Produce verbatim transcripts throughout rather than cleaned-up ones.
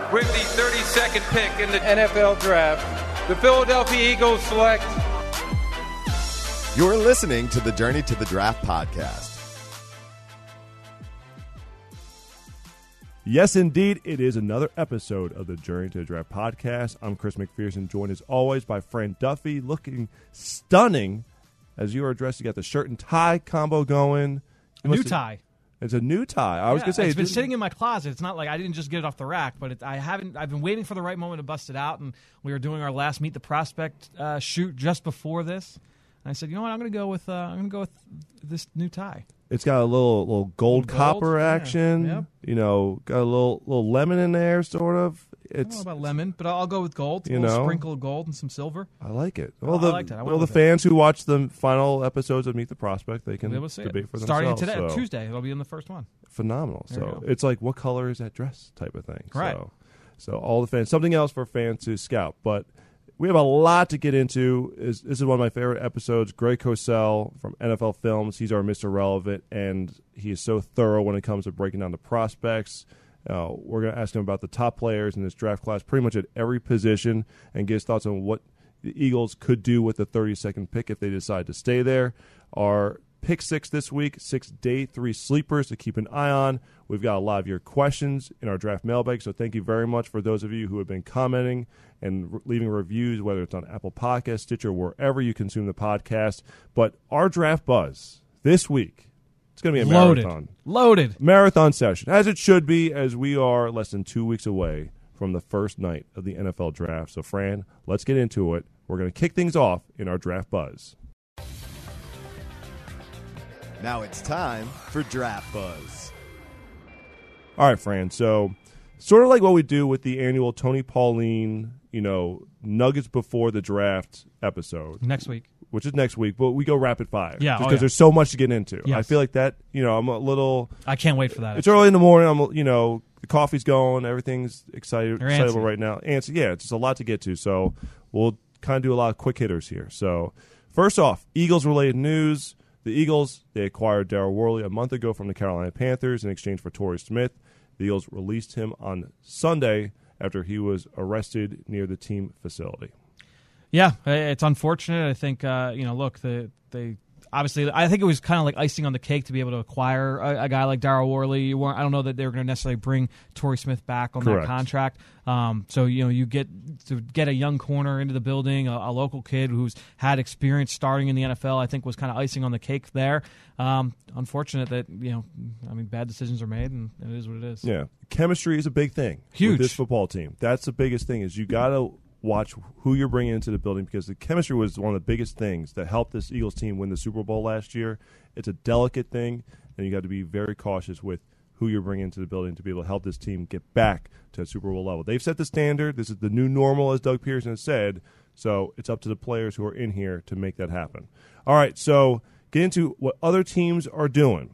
with the thirty-second pick in the N F L Draft, the Philadelphia Eagles select. You're listening to the Journey to the Draft podcast. Yes, indeed, it is another episode of the Journey to the Draft podcast. I'm Chris McPherson, joined as always by Fran Duffy, looking stunning as you are dressed. You got the shirt and tie combo going. A new tie. It's a new tie. I yeah, was going to say it's been sitting in my closet. It's not like I didn't just get it off the rack, but it, I haven't. I've been waiting for the right moment to bust it out, and we were doing our last Meet the Prospect uh, shoot just before this. And I said, you know what? I'm going to go with. Uh, I'm going to go with this new tie. It's got a little little gold, gold copper yeah. action. Yep. You know, got a little little lemon in there, sort of. It's I don't know about lemon, but I'll go with gold. You a little know, sprinkle of gold and some silver. I like it. Oh, Well, the, I like that. I well, the with fans it. who watch the final episodes of Meet the Prospect, they can We'll be able to see debate it. for Starting themselves. today, so. Tuesday, it'll be in the first one. Phenomenal. There So you it's like, what color is that dress type of thing. Right. So, so all the fans, something else for fans to scout. But we have a lot to get into. This is one of my favorite episodes. Greg Cosell from N F L Films. He's our Mister Relevant, and he is so thorough when it comes to breaking down the prospects. Uh, we're going to ask him about the top players in this draft class pretty much at every position and get his thoughts on what the Eagles could do with the thirty-second pick if they decide to stay there. Our pick six this week, six day three sleepers to keep an eye on. We've got a lot of your questions in our draft mailbag, so thank you very much for those of you who have been commenting and re- leaving reviews, whether it's on Apple Podcasts, Stitcher, wherever you consume the podcast. But our draft buzz this week, it's going to be a Loaded. marathon. Loaded. Marathon session, as it should be, as we are less than two weeks away from the first night of the N F L Draft. So, Fran, let's get into it. We're going to kick things off in our draft buzz. Now it's time for Draft Buzz. All right, Fran. So, sort of like what we do with the annual Tony Pauline, you know, Nuggets before the draft episode. Next week. Which is next week, but we go rapid fire. Yeah, Just oh, because yeah. there's so much to get into. Yes. I feel like that, you know, I'm a little. I can't wait for that. It's early in the morning. I'm, you know, the coffee's going. Everything's excited, You're excitable antsy. right now. Antsy, yeah, it's just a lot to get to. So, we'll kind of do a lot of quick hitters here. So, first off, Eagles-related news. The Eagles, they acquired Darryl Worley a month ago from the Carolina Panthers in exchange for Torrey Smith. The Eagles released him on Sunday after he was arrested near the team facility. Yeah, it's unfortunate. I think, uh, you know, look, the, they obviously, I think it was kind of like icing on the cake to be able to acquire a, a guy like Darryl Worley. You weren't, I don't know that they were going to necessarily bring Torrey Smith back on Correct. that contract. Um, so, you know, you get to get a young corner into the building, a, a local kid who's had experience starting in the N F L, I think was kind of icing on the cake there. Um, unfortunate that, you know, I mean, bad decisions are made, and it is what it is. Yeah. Chemistry is a big thing Huge. with this football team. That's the biggest thing is you got to watch who you're bringing into the building because the chemistry was one of the biggest things that helped this Eagles team win the Super Bowl last year. It's a delicate thing, and you got to be very cautious with who you're bringing into the building to be able to help this team get back to a Super Bowl level. They've set the standard. This is the new normal, as Doug Pearson has said, so it's up to the players who are in here to make that happen. All right, so get into what other teams are doing.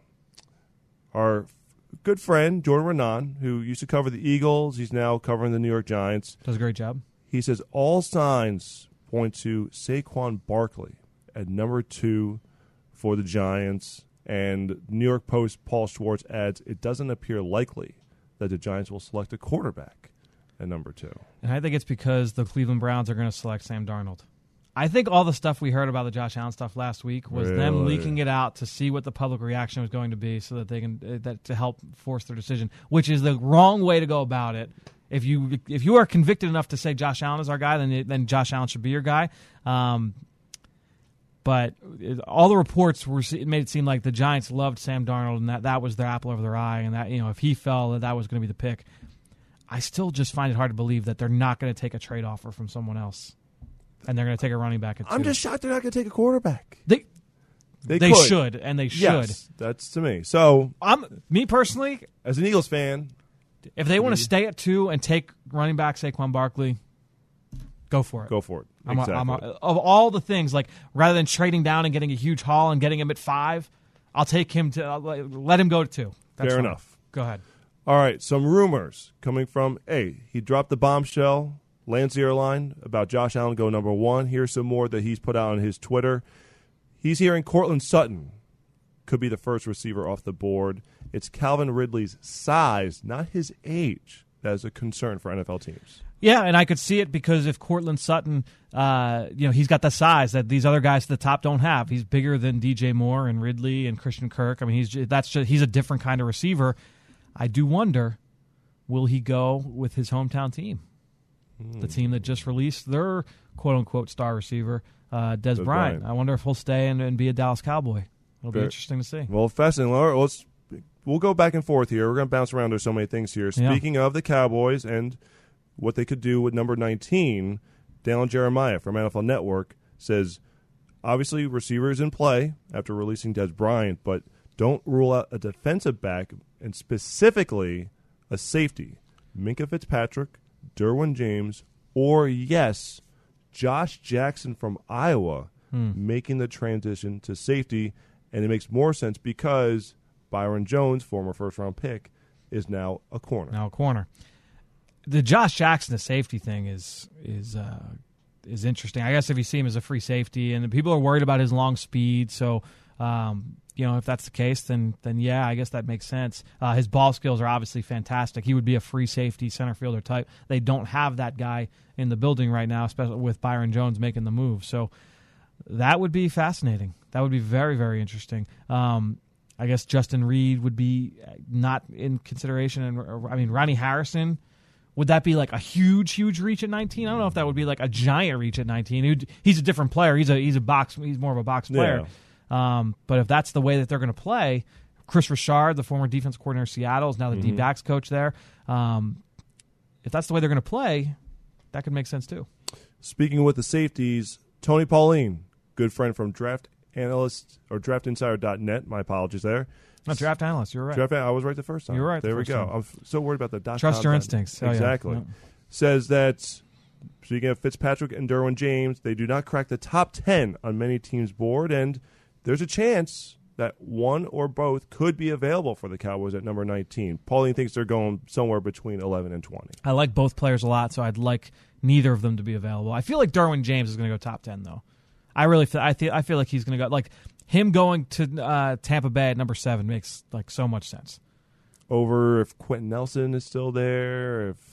Our good friend, Jordan Renan, who used to cover the Eagles, he's now covering the New York Giants. Does a great job. He says all signs point to Saquon Barkley at number two for the Giants. And New York Post Paul Schwartz adds, it doesn't appear likely that the Giants will select a quarterback at number two. And I think it's because the Cleveland Browns are going to select Sam Darnold. I think all the stuff we heard about the Josh Allen stuff last week was them Really? leaking it out to see what the public reaction was going to be so that they can uh, that to help force their decision, which is the wrong way to go about it. If you if you are convicted enough to say Josh Allen is our guy, then it, then Josh Allen should be your guy. Um, but it, all the reports were it made it seem like the Giants loved Sam Darnold and that, that was their apple over their eye, and that you know if he fell, that, that was going to be the pick. I still just find it hard to believe that they're not going to take a trade offer from someone else, and they're going to take a running back at two. I'm just shocked they're not going to take a quarterback. They They, they could. should, and they should. Yes, that's to me. So, I'm me personally. as an Eagles fan, If they want to stay at two and take running back Saquon Barkley, go for it. go for it. I'm a, Exactly. I'm a, of all the things, like rather than trading down and getting a huge haul and getting him at five, I'll take him to I'll let him go to two. That's Fair fine. enough. Go ahead. All right, some rumors coming from, hey, he dropped the bombshell, Lance Airline, about Josh Allen go number one. Here's some more that he's put out on his Twitter. He's hearing Cortland Sutton could be the first receiver off the board. It's Calvin Ridley's size, not his age, that is a concern for N F L teams. Yeah, and I could see it because if Cortland Sutton, uh, you know, he's got the size that these other guys at the top don't have. He's bigger than D J Moore and Ridley and Christian Kirk. I mean, he's that's just, he's a different kind of receiver. I do wonder, will he go with his hometown team, mm. the team that just released their quote-unquote star receiver, uh, Des, Des Bryant. Bryant. I wonder if he'll stay and, and be a Dallas Cowboy. It'll Very, be interesting to see. Well, fascinating. Laura, let's, we'll go back and forth here. We're going to bounce around. There's so many things here. Speaking yeah. of the Cowboys and what they could do with number nineteen, Dallin Jeremiah from N F L Network says, obviously receivers in play after releasing Des Bryant, but don't rule out a defensive back and specifically a safety. Minkah Fitzpatrick, Derwin James, or, yes, Josh Jackson from Iowa hmm. making the transition to safety. And it makes more sense because Byron Jones, former first-round pick, is now a corner. Now a corner. The Josh Jackson to safety thing is is uh, is interesting. I guess if you see him as a free safety, and people are worried about his long speed, so um, you know if that's the case, then then yeah, I guess that makes sense. Uh, his ball skills are obviously fantastic. He would be a free safety center fielder type. They don't have that guy in the building right now, especially with Byron Jones making the move. So that would be fascinating. That would be very very interesting. Um, I guess Justin Reed would be not in consideration, and I mean Ronnie Harrison. Would that be like a huge, huge reach at nineteen? I don't know if that would be like a giant reach at nineteen. He'd, he's a different player. He's a he's a box. He's more of a box player. Yeah. Um, but if that's the way that they're going to play, Chris Richard, the former defensive coordinator of Seattle, is now the mm-hmm. D-backs coach there. Um, if that's the way they're going to play, that could make sense too. Speaking with the safeties, Tony Pauline, good friend from Draft Analyst or Draft Insider dot net. My apologies there. No, draft analyst, you're right. Draft, I was right the first time. You're right. There the we go. Time. I'm f- so worried about the dot Trust com your dot instincts. Oh, exactly. Yeah. Says that, speaking of Fitzpatrick and Derwin James, they do not crack the top ten on many teams' board, and there's a chance that one or both could be available for the Cowboys at number nineteen. Pauline thinks they're going somewhere between eleven and twenty. I like both players a lot, so I'd like neither of them to be available. I feel like Derwin James is going to go top ten, though. I really feel, I feel, I feel like he's going to go – like – him going to uh, Tampa Bay at number seven makes like so much sense. Over if Quentin Nelson is still there, if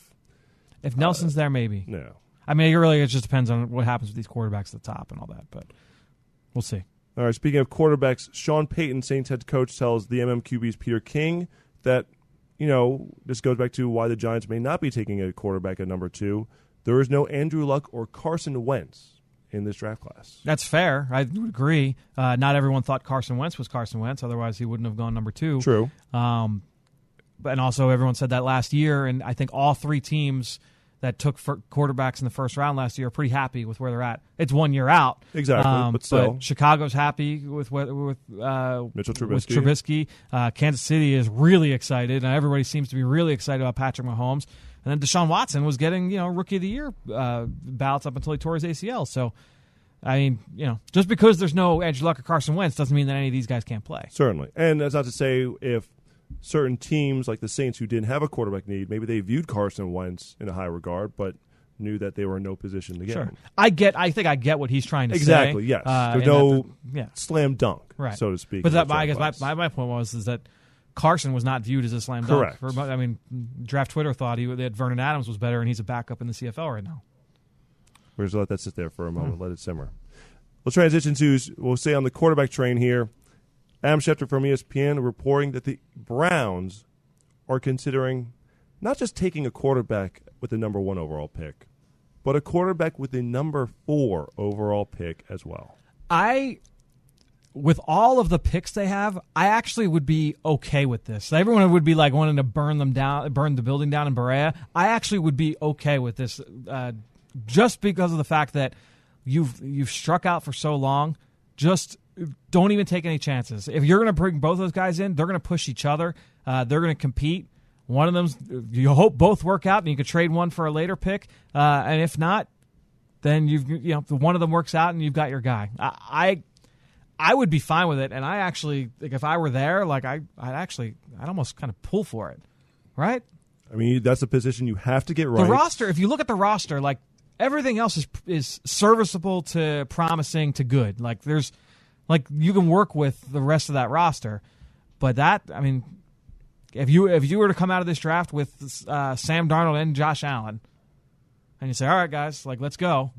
if Nelson's uh, there, maybe. No, I mean, it really it just depends on what happens with these quarterbacks at the top and all that. But we'll see. All right. Speaking of quarterbacks, Sean Payton, Saints head coach, tells the M M Q B's Peter King that you know this goes back to why the Giants may not be taking a quarterback at number two. There is no Andrew Luck or Carson Wentz in this draft class. That's fair. I would agree. Uh, not everyone thought Carson Wentz was Carson Wentz. Otherwise, he wouldn't have gone number two. True. Um, but and also, everyone said that last year, and I think all three teams that took for quarterbacks in the first round last year are pretty happy with where they're at. It's one year out. Exactly, um, but still. But Chicago's happy with with uh, Mitchell Trubisky. With Trubisky. Uh, Kansas City is really excited, and everybody seems to be really excited about Patrick Mahomes. And then Deshaun Watson was getting you know Rookie of the Year uh, ballots up until he tore his A C L. So. I mean, you know, just because there's no Andrew Luck or Carson Wentz doesn't mean that any of these guys can't play. Certainly. And that's not to say if certain teams like the Saints who didn't have a quarterback need, maybe they viewed Carson Wentz in a high regard, but knew that they were in no position to get sure. him. I get. I think I get what he's trying to exactly, say. Exactly, yes. Uh, there's no the, yeah. slam dunk, right. so to speak. But that, I guess my, my, my point was is that Carson was not viewed as a slam dunk. Correct. For, I mean, Draft Twitter thought he that Vernon Adams was better, and he's a backup in the C F L right now. We're just going to let that sit there for a moment, hmm. let it simmer. Let's transition to, we'll stay on the quarterback train here. Adam Schefter from E S P N reporting that the Browns are considering not just taking a quarterback with the number one overall pick, but a quarterback with the number four overall pick as well. I, with all of the picks they have, I actually would be okay with this. Everyone would be like wanting to burn them down, burn the building down in Berea. I actually would be okay with this uh, just because of the fact that You've you've struck out for so long. Just don't even take any chances. If you're going to bring both those guys in, they're going to push each other. Uh, they're going to compete. One of them's you hope both work out, and you could trade one for a later pick. Uh, and if not, then you've you know one of them works out, and you've got your guy. I I, I would be fine with it. And I actually like if I were there, like I I'd actually I'd almost kind of pull for it, right? I mean that's a position you have to get right. The roster. If you look at the roster, like. Everything else is is serviceable to promising to good. Like there's, like you can work with the rest of that roster, but that I mean, if you if you were to come out of this draft with uh, Sam Darnold and Josh Allen, and you say, all right, guys, like let's go.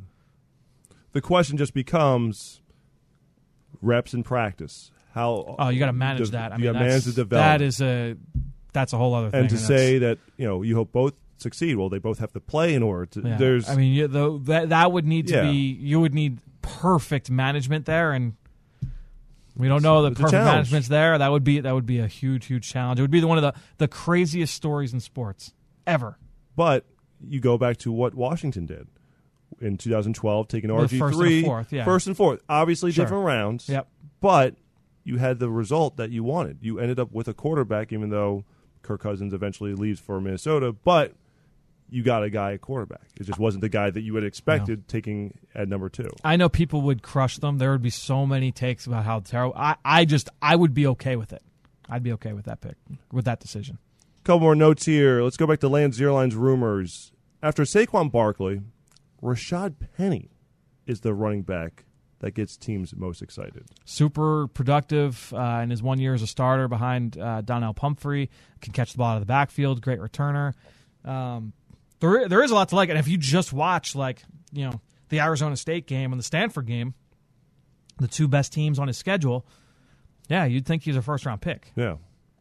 The question just becomes reps in practice. How? Oh, you got to manage de- that. I you mean, got to manage the development. That is a that's a whole other thing. And to and say that you know you hope both succeed, well, they both have to play in order to. Yeah. There's. I mean, you, the, that that would need to Yeah. be. You would need perfect management there, and we don't know that It's a perfect challenge. management's there. That would be that would be a huge, huge challenge. It would be the, one of the the craziest stories in sports ever. But you go back to what Washington did in two thousand twelve, taking R G first three, and fourth, yeah. first and fourth. Obviously, Sure. different rounds. Yep. But you had the result that you wanted. You ended up with a quarterback, even though Kirk Cousins eventually leaves for Minnesota. But you got a guy at quarterback. It just wasn't the guy that you had expected taking at number two. I know people would crush them. There would be so many takes about how terrible. I, I just I would be okay with it. I'd be okay with that pick, with that decision. Couple more notes here. Let's go back to Lance Zierlein's rumors. After Saquon Barkley, Rashad Penny is the running back that gets teams most excited. Super productive uh, in his one year as a starter behind uh, Donnell Pumphrey. Can catch the ball out of the backfield. Great returner. Um, there, there is a lot to like. And if you just watch, like, you know, the Arizona State game and the Stanford game, the two best teams on his schedule, yeah, you'd think he's a first-round pick. Yeah.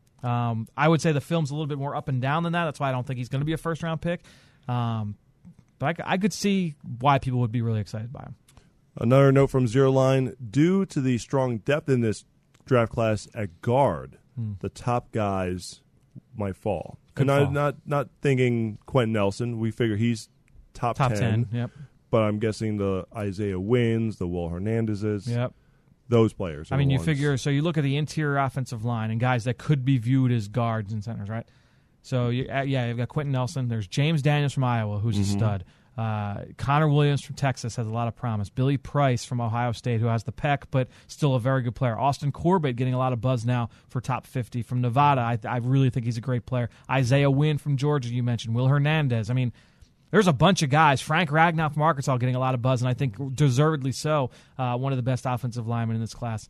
Um, I would say the film's a little bit more up and down than that. That's why I don't think he's going to be a first-round pick. Um, but I, c- I could see why people would be really excited by him. Another note from Zierlein, due to the strong depth in this draft class at guard, Hmm. the top guys might fall. Could and fall. I'm not, not thinking Quentin Nelson. We figure he's top, Top ten. ten, yep. But I'm guessing the Isaiah Wynns, the Will Hernandezes, Yep. those players. are I mean, the you ones. figure, so you look at the interior offensive line and guys that could be viewed as guards and centers, right? So, you, uh, yeah, you've got Quentin Nelson. There's James Daniels from Iowa, who's Mm-hmm. a stud. Uh, Connor Williams from Texas has a lot of promise. Billy Price from Ohio State, who has the peck, but still a very good player. Austin Corbett getting a lot of buzz now for top fifty. From Nevada, I, I really think he's a great player. Isaiah Wynn from Georgia, you mentioned. Will Hernandez. I mean, there's a bunch of guys. Frank Ragnow from Arkansas getting a lot of buzz, and I think deservedly so. Uh, one of the best offensive linemen in this class.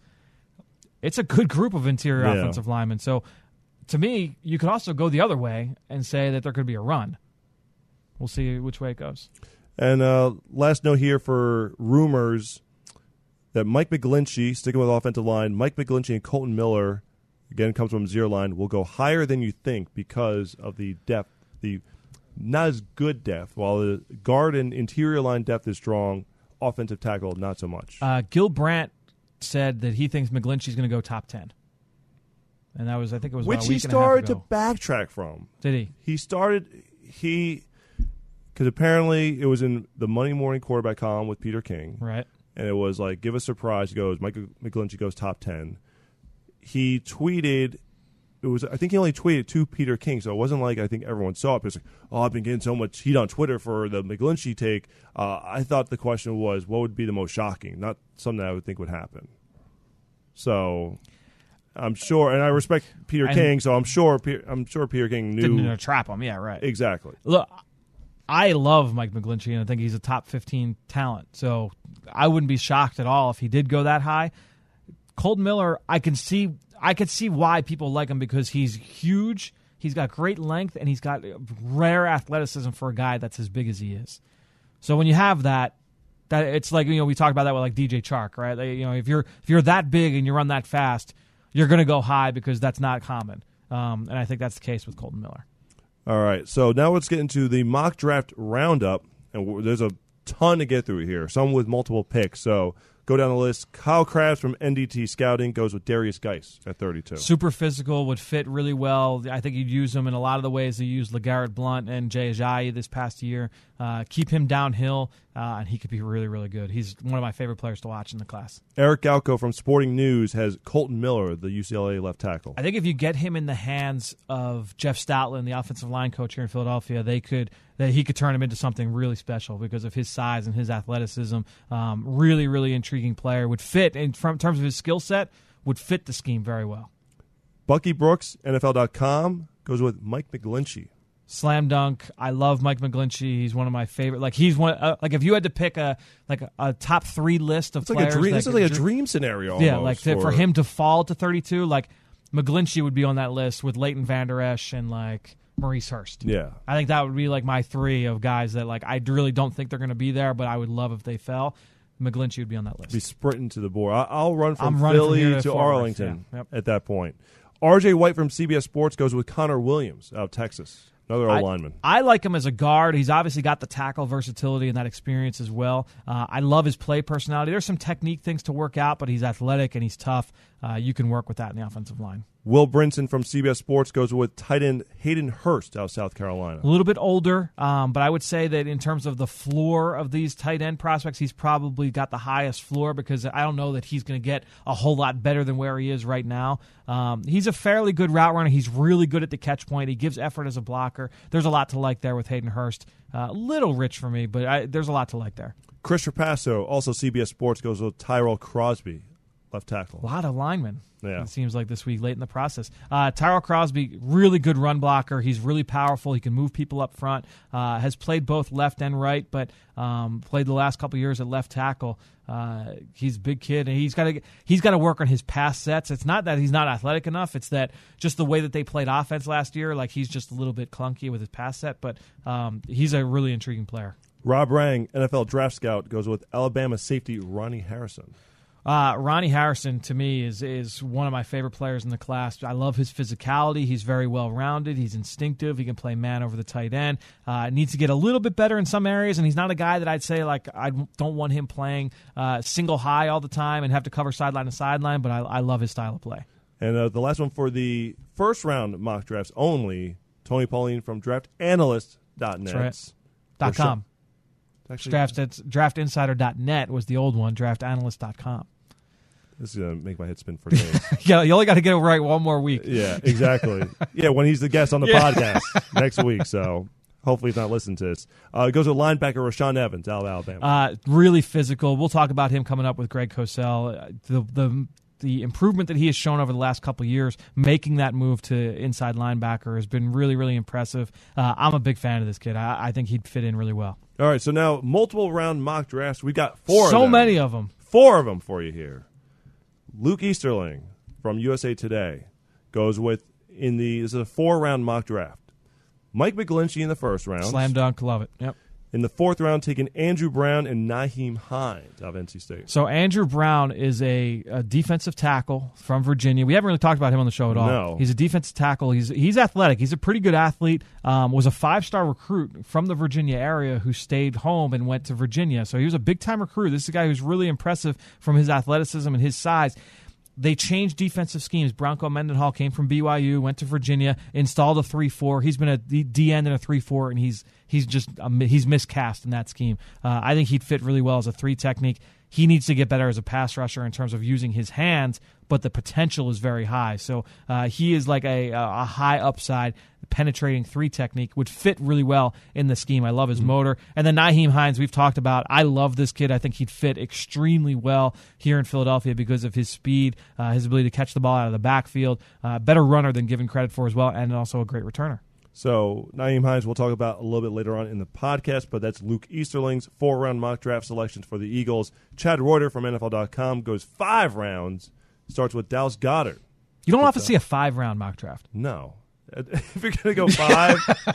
It's a good group of interior Yeah. offensive linemen. So, to me, you could also go the other way and say that there could be a run. We'll see which way it goes. And uh, last note here for rumors that Mike McGlinchey, sticking with offensive line, Mike McGlinchey and Colton Miller, again comes from Zierlein, will go higher than you think because of the depth, the not as good depth. While the guard and interior line depth is strong, offensive tackle not so much. Uh, Gil Brandt said that he thinks McGlinchey's going to go top ten. And that was, I think it was Which about a he week and a half started to ago. backtrack from. Did he? He started, he, because apparently it was in the Monday Morning Quarterback column with Peter King. Right. And it was like, give a surprise. He goes, Mike McGlinchey goes top ten. He tweeted, it was, I think he only tweeted to Peter King, so it wasn't like I think everyone saw it. It was like, oh, I've been getting so much heat on Twitter for the McGlinchey take. Uh, I thought the question was, what would be the most shocking? Not something I would think would happen. So I'm sure, and I respect Peter And- King, so I'm sure, Pe- I'm sure Peter King knew. Didn't uh, trap him. Yeah, right. Exactly. Look, I love Mike McGlinchey, and I think he's a top fifteen talent. So I wouldn't be shocked at all if he did go that high. Colton Miller, I can see, I could see why people like him because he's huge. He's got great length, and he's got rare athleticism for a guy that's as big as he is. So when you have that, that it's like, you know, we talk about that with like D J Chark, right? Like, you know, if you're if you're that big and you run that fast, you're going to go high because that's not common. Um, and I think that's the case with Colton Miller. All right, so now let's get into the mock draft roundup, and w- there's a ton to get through here, some with multiple picks. So go down the list. Kyle Krabs from N D T Scouting goes with Darius Geis at thirty-two. Super physical, would fit really well. I think you'd use him in a lot of the ways they used LeGarrette Blount and Jay Ajayi this past year. Uh, keep him downhill, uh, and he could be really, really good. He's one of my favorite players to watch in the class. Eric Galco from Sporting News has Colton Miller, the U C L A left tackle. I think if you get him in the hands of Jeff Stoutland, the offensive line coach here in Philadelphia, they could that he could turn him into something really special because of his size and his athleticism. Um, really, really intriguing player. Would fit in from terms of his skill set. Would fit the scheme very well. Bucky Brooks, N F L dot com, goes with Mike McGlinchey. Slam dunk. I love Mike McGlinchey. He's one of my favorite. Like he's one. Uh, like if you had to pick a like a, a top three list of It's like players, a dream. that This is could like a dr- dream scenario. Yeah, almost like to, for him to fall to thirty-two. Like McGlinchey would be on that list with Leighton Vander Esch and like Maurice Hurst. Yeah. I think that would be like my three of guys that like I really don't think they're going to be there, but I would love if they fell. McGlinchey would be on that list. Be sprinting to the board. I- I'll run from I'm running from Philly here to, to Fort Worth, Arlington yeah. Yep. at that point. R J White from C B S Sports goes with Connor Williams out of Texas. Another I, old lineman. I like him as a guard. He's obviously got the tackle versatility and that experience as well. Uh, I love his play personality. There's some technique things to work out, but he's athletic and he's tough. Uh, you can work with that in the offensive line. Will Brinson from C B S Sports goes with tight end Hayden Hurst out of South Carolina. A little bit older, um, but I would say that in terms of the floor of these tight end prospects, he's probably got the highest floor because I don't know that he's going to get a whole lot better than where he is right now. Um, he's a fairly good route runner. He's really good at the catch point. He gives effort as a blocker. There's a lot to like there with Hayden Hurst. Uh, a little rich for me, but I, there's a lot to like there. Chris Trapasso, also C B S Sports, goes with Tyrell Crosby, left tackle. A lot of linemen. Yeah. It seems like this week, late in the process. Uh, Tyrell Crosby, really good run blocker. He's really powerful. He can move people up front. Uh, has played both left and right, but um, played the last couple years at left tackle. Uh, he's a big kid, and he's got to he's got to work on his pass sets. It's not that he's not athletic enough. It's that just the way that they played offense last year, like he's just a little bit clunky with his pass set. But um, he's a really intriguing player. Rob Rang, N F L draft scout, goes with Alabama safety Ronnie Harrison. Uh, Ronnie Harrison, to me, is is one of my favorite players in the class. I love his physicality. He's very well-rounded. He's instinctive. He can play man over the tight end. Uh, needs to get a little bit better in some areas, and he's not a guy that I'd say, like, I don't want him playing uh, single high all the time and have to cover sideline to sideline, but I, I love his style of play. And uh, the last one for the first-round mock drafts only, Tony Pauline from draft analyst dot net. That's right. Dot com. Actually, Draft, draft insider dot net was the old one, draft analyst dot com. This is going to make my head spin for days. Yeah, you only got to get it right one more week. Yeah, exactly. Yeah, when he's the guest on the Yeah. podcast next week. So hopefully he's not listening to this. Uh, it goes with linebacker Rashaan Evans out of Alabama. Uh, really physical. We'll talk about him coming up with Greg Cosell. Uh, The the the improvement that he has shown over the last couple of years, making that move to inside linebacker, has been really, really impressive. Uh, I'm a big fan of this kid. I, I think he'd fit in really well. All right, so now multiple round mock drafts. We got four So of them. many of them. Four of them for you here. Luke Easterling from U S A Today goes with, in the, this is a four-round mock draft. Mike McGlinchey in the first round. Slam dunk. Love it. Yep. In the fourth round, taking Andrew Brown and Nyheim Hines out of N C State. So Andrew Brown is a, a defensive tackle from Virginia. We haven't really talked about him on the show at all. No. He's a defensive tackle. He's he's athletic. He's a pretty good athlete. Um, was a five-star recruit from the Virginia area who stayed home and went to Virginia. So he was a big-time recruit. This is a guy who's really impressive from his athleticism and his size. They changed defensive schemes. Bronco Mendenhall came from B Y U, went to Virginia, installed a three four. He's been a D end in a three four, and he's he's just um, he's miscast in that scheme. Uh, I think he'd fit really well as a three technique. He needs to get better as a pass rusher in terms of using his hands, but the potential is very high. So uh, he is like a, a high upside penetrating three technique, would fit really well in the scheme. I love his mm-hmm. motor. And then Nyheim Hines, we've talked about. I love this kid. I think he'd fit extremely well here in Philadelphia because of his speed, uh, his ability to catch the ball out of the backfield, uh, better runner than given credit for as well, and also a great returner. So Nyheim Hines we'll talk about a little bit later on in the podcast, but that's Luke Easterling's four-round mock draft selections for the Eagles. Chad Reuter from N F L dot com goes five rounds, starts with Dallas Goedert. You don't often see a five-round mock draft. No. If you're going to go five.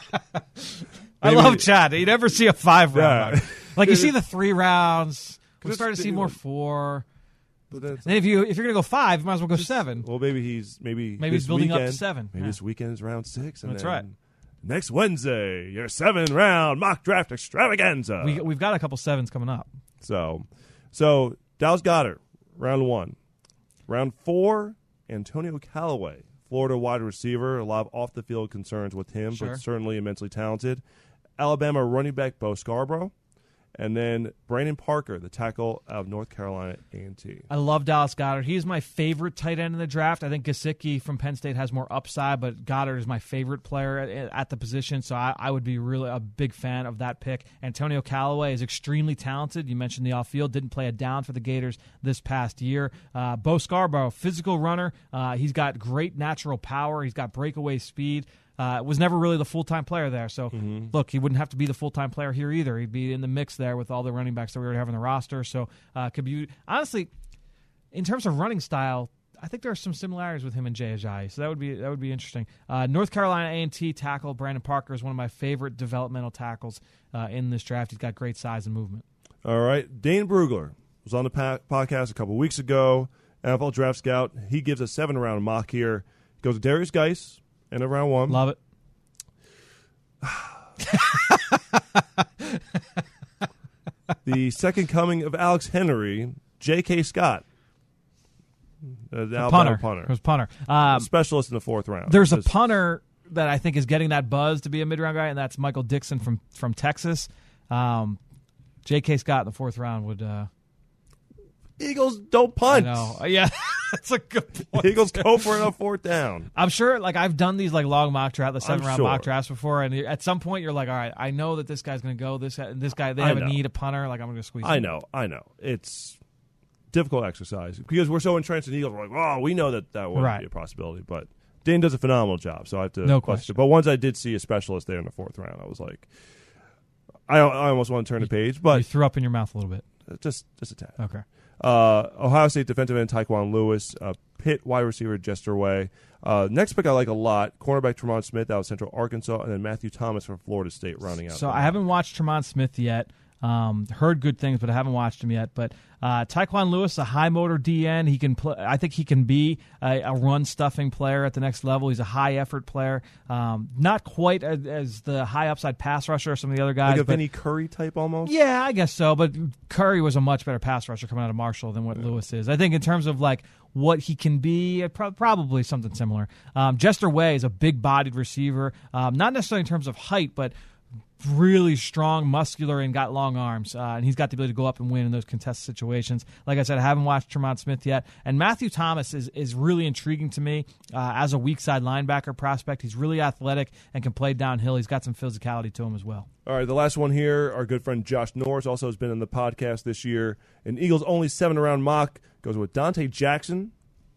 I love Chad. You never see a five-round. Yeah. Like you see the three rounds. We're starting to see more four. But then if you if you're going to go five, you might as well go seven. Well, maybe he's maybe maybe he's building weekend, up to seven. Maybe yeah. this weekend is round six. And That's then right. Next Wednesday, your seven-round mock draft extravaganza. We, we've got a couple sevens coming up. So, so Dallas Goedert, round one. Round four, Antonio Callaway, Florida wide receiver. A lot of off-the-field concerns with him, Sure. but certainly immensely talented. Alabama running back Bo Scarborough. And then Brandon Parker, the tackle out of North Carolina A and T. I love Dallas Goedert. He's my favorite tight end in the draft. I think Gesicki from Penn State has more upside, but Goddard is my favorite player at, at the position, so I, I would be really a big fan of that pick. Antonio Callaway is extremely talented. You mentioned the off-field, didn't play a down for the Gators this past year. Uh, Bo Scarborough, physical runner. Uh, he's got great natural power. He's got breakaway speed. Uh, was never really the full-time player there. So, mm-hmm. look, he wouldn't have to be the full-time player here either. He'd be in the mix there with all the running backs that we already have on the roster. So, uh, could be honestly, in terms of running style, I think there are some similarities with him and Jay Ajayi, so that would be that would be interesting. Uh, North Carolina A and T tackle Brandon Parker is one of my favorite developmental tackles uh, in this draft. He's got great size and movement. All right, Dane Brugler was on the pa- podcast a couple weeks ago. N F L Draft Scout. He gives a seven-round mock here. Goes to Darius Geis in a round one. Love it. The second coming of Alex Henry, J K. Scott. Uh, the Alabama punter. punter. It was punter. Um, Specialist in the fourth round. There's a Just- punter that I think is getting that buzz to be a mid-round guy, and that's Michael Dixon from, from Texas. Um, J K. Scott in the fourth round would... Uh, Eagles don't punt. I know. Yeah, that's a good point. Eagles go for it on fourth down. I'm sure, like, I've done these, like, long mock draft, the seven-round sure. mock drafts before, and at some point you're like, all right, I know that this guy's going to go. This this guy, they I have a know. need, a punter. Like, I'm going to squeeze I him. know, I know. It's difficult exercise because we're so entrenched in Eagles. We're like, oh, we know that that would Right. be a possibility. But Dane does a phenomenal job, so I have to No question. question. But once I did see a specialist there in the fourth round, I was like, I, I almost want to turn the page, You but threw up in your mouth a little bit. just just a tad. Okay. Uh, Ohio State defensive end Tyquan Lewis, uh, Pitt wide receiver Jester Way. Uh, next pick I like a lot, cornerback Tremont Smith out of Central Arkansas, and then Matthew Thomas from Florida State rounding out. So the I haven't watched Tremont Smith yet. Um, heard good things, but I haven't watched him yet. But uh, Tyquan Lewis, a high motor D N, he can play. I think he can be a, a run stuffing player at the next level. He's a high effort player, um, not quite as, as the high upside pass rusher as some of the other guys. like a but Vinny Curry type almost. yeah, I guess so. But Curry was a much better pass rusher coming out of Marshall than what yeah. Lewis is. I think in terms of like what he can be, pro- probably something similar. Um, Jester Way is a big-bodied receiver, um, not necessarily in terms of height, but really strong, muscular, and got long arms. Uh, and he's got the ability to go up and win in those contested situations. Like I said, I haven't watched Tremont Smith yet. And Matthew Thomas is, is really intriguing to me uh, as a weak side linebacker prospect. He's really athletic and can play downhill. He's got some physicality to him as well. All right, the last one here, our good friend Josh Norris also has been in the podcast this year. An Eagles only seven-round mock goes with Dante Jackson,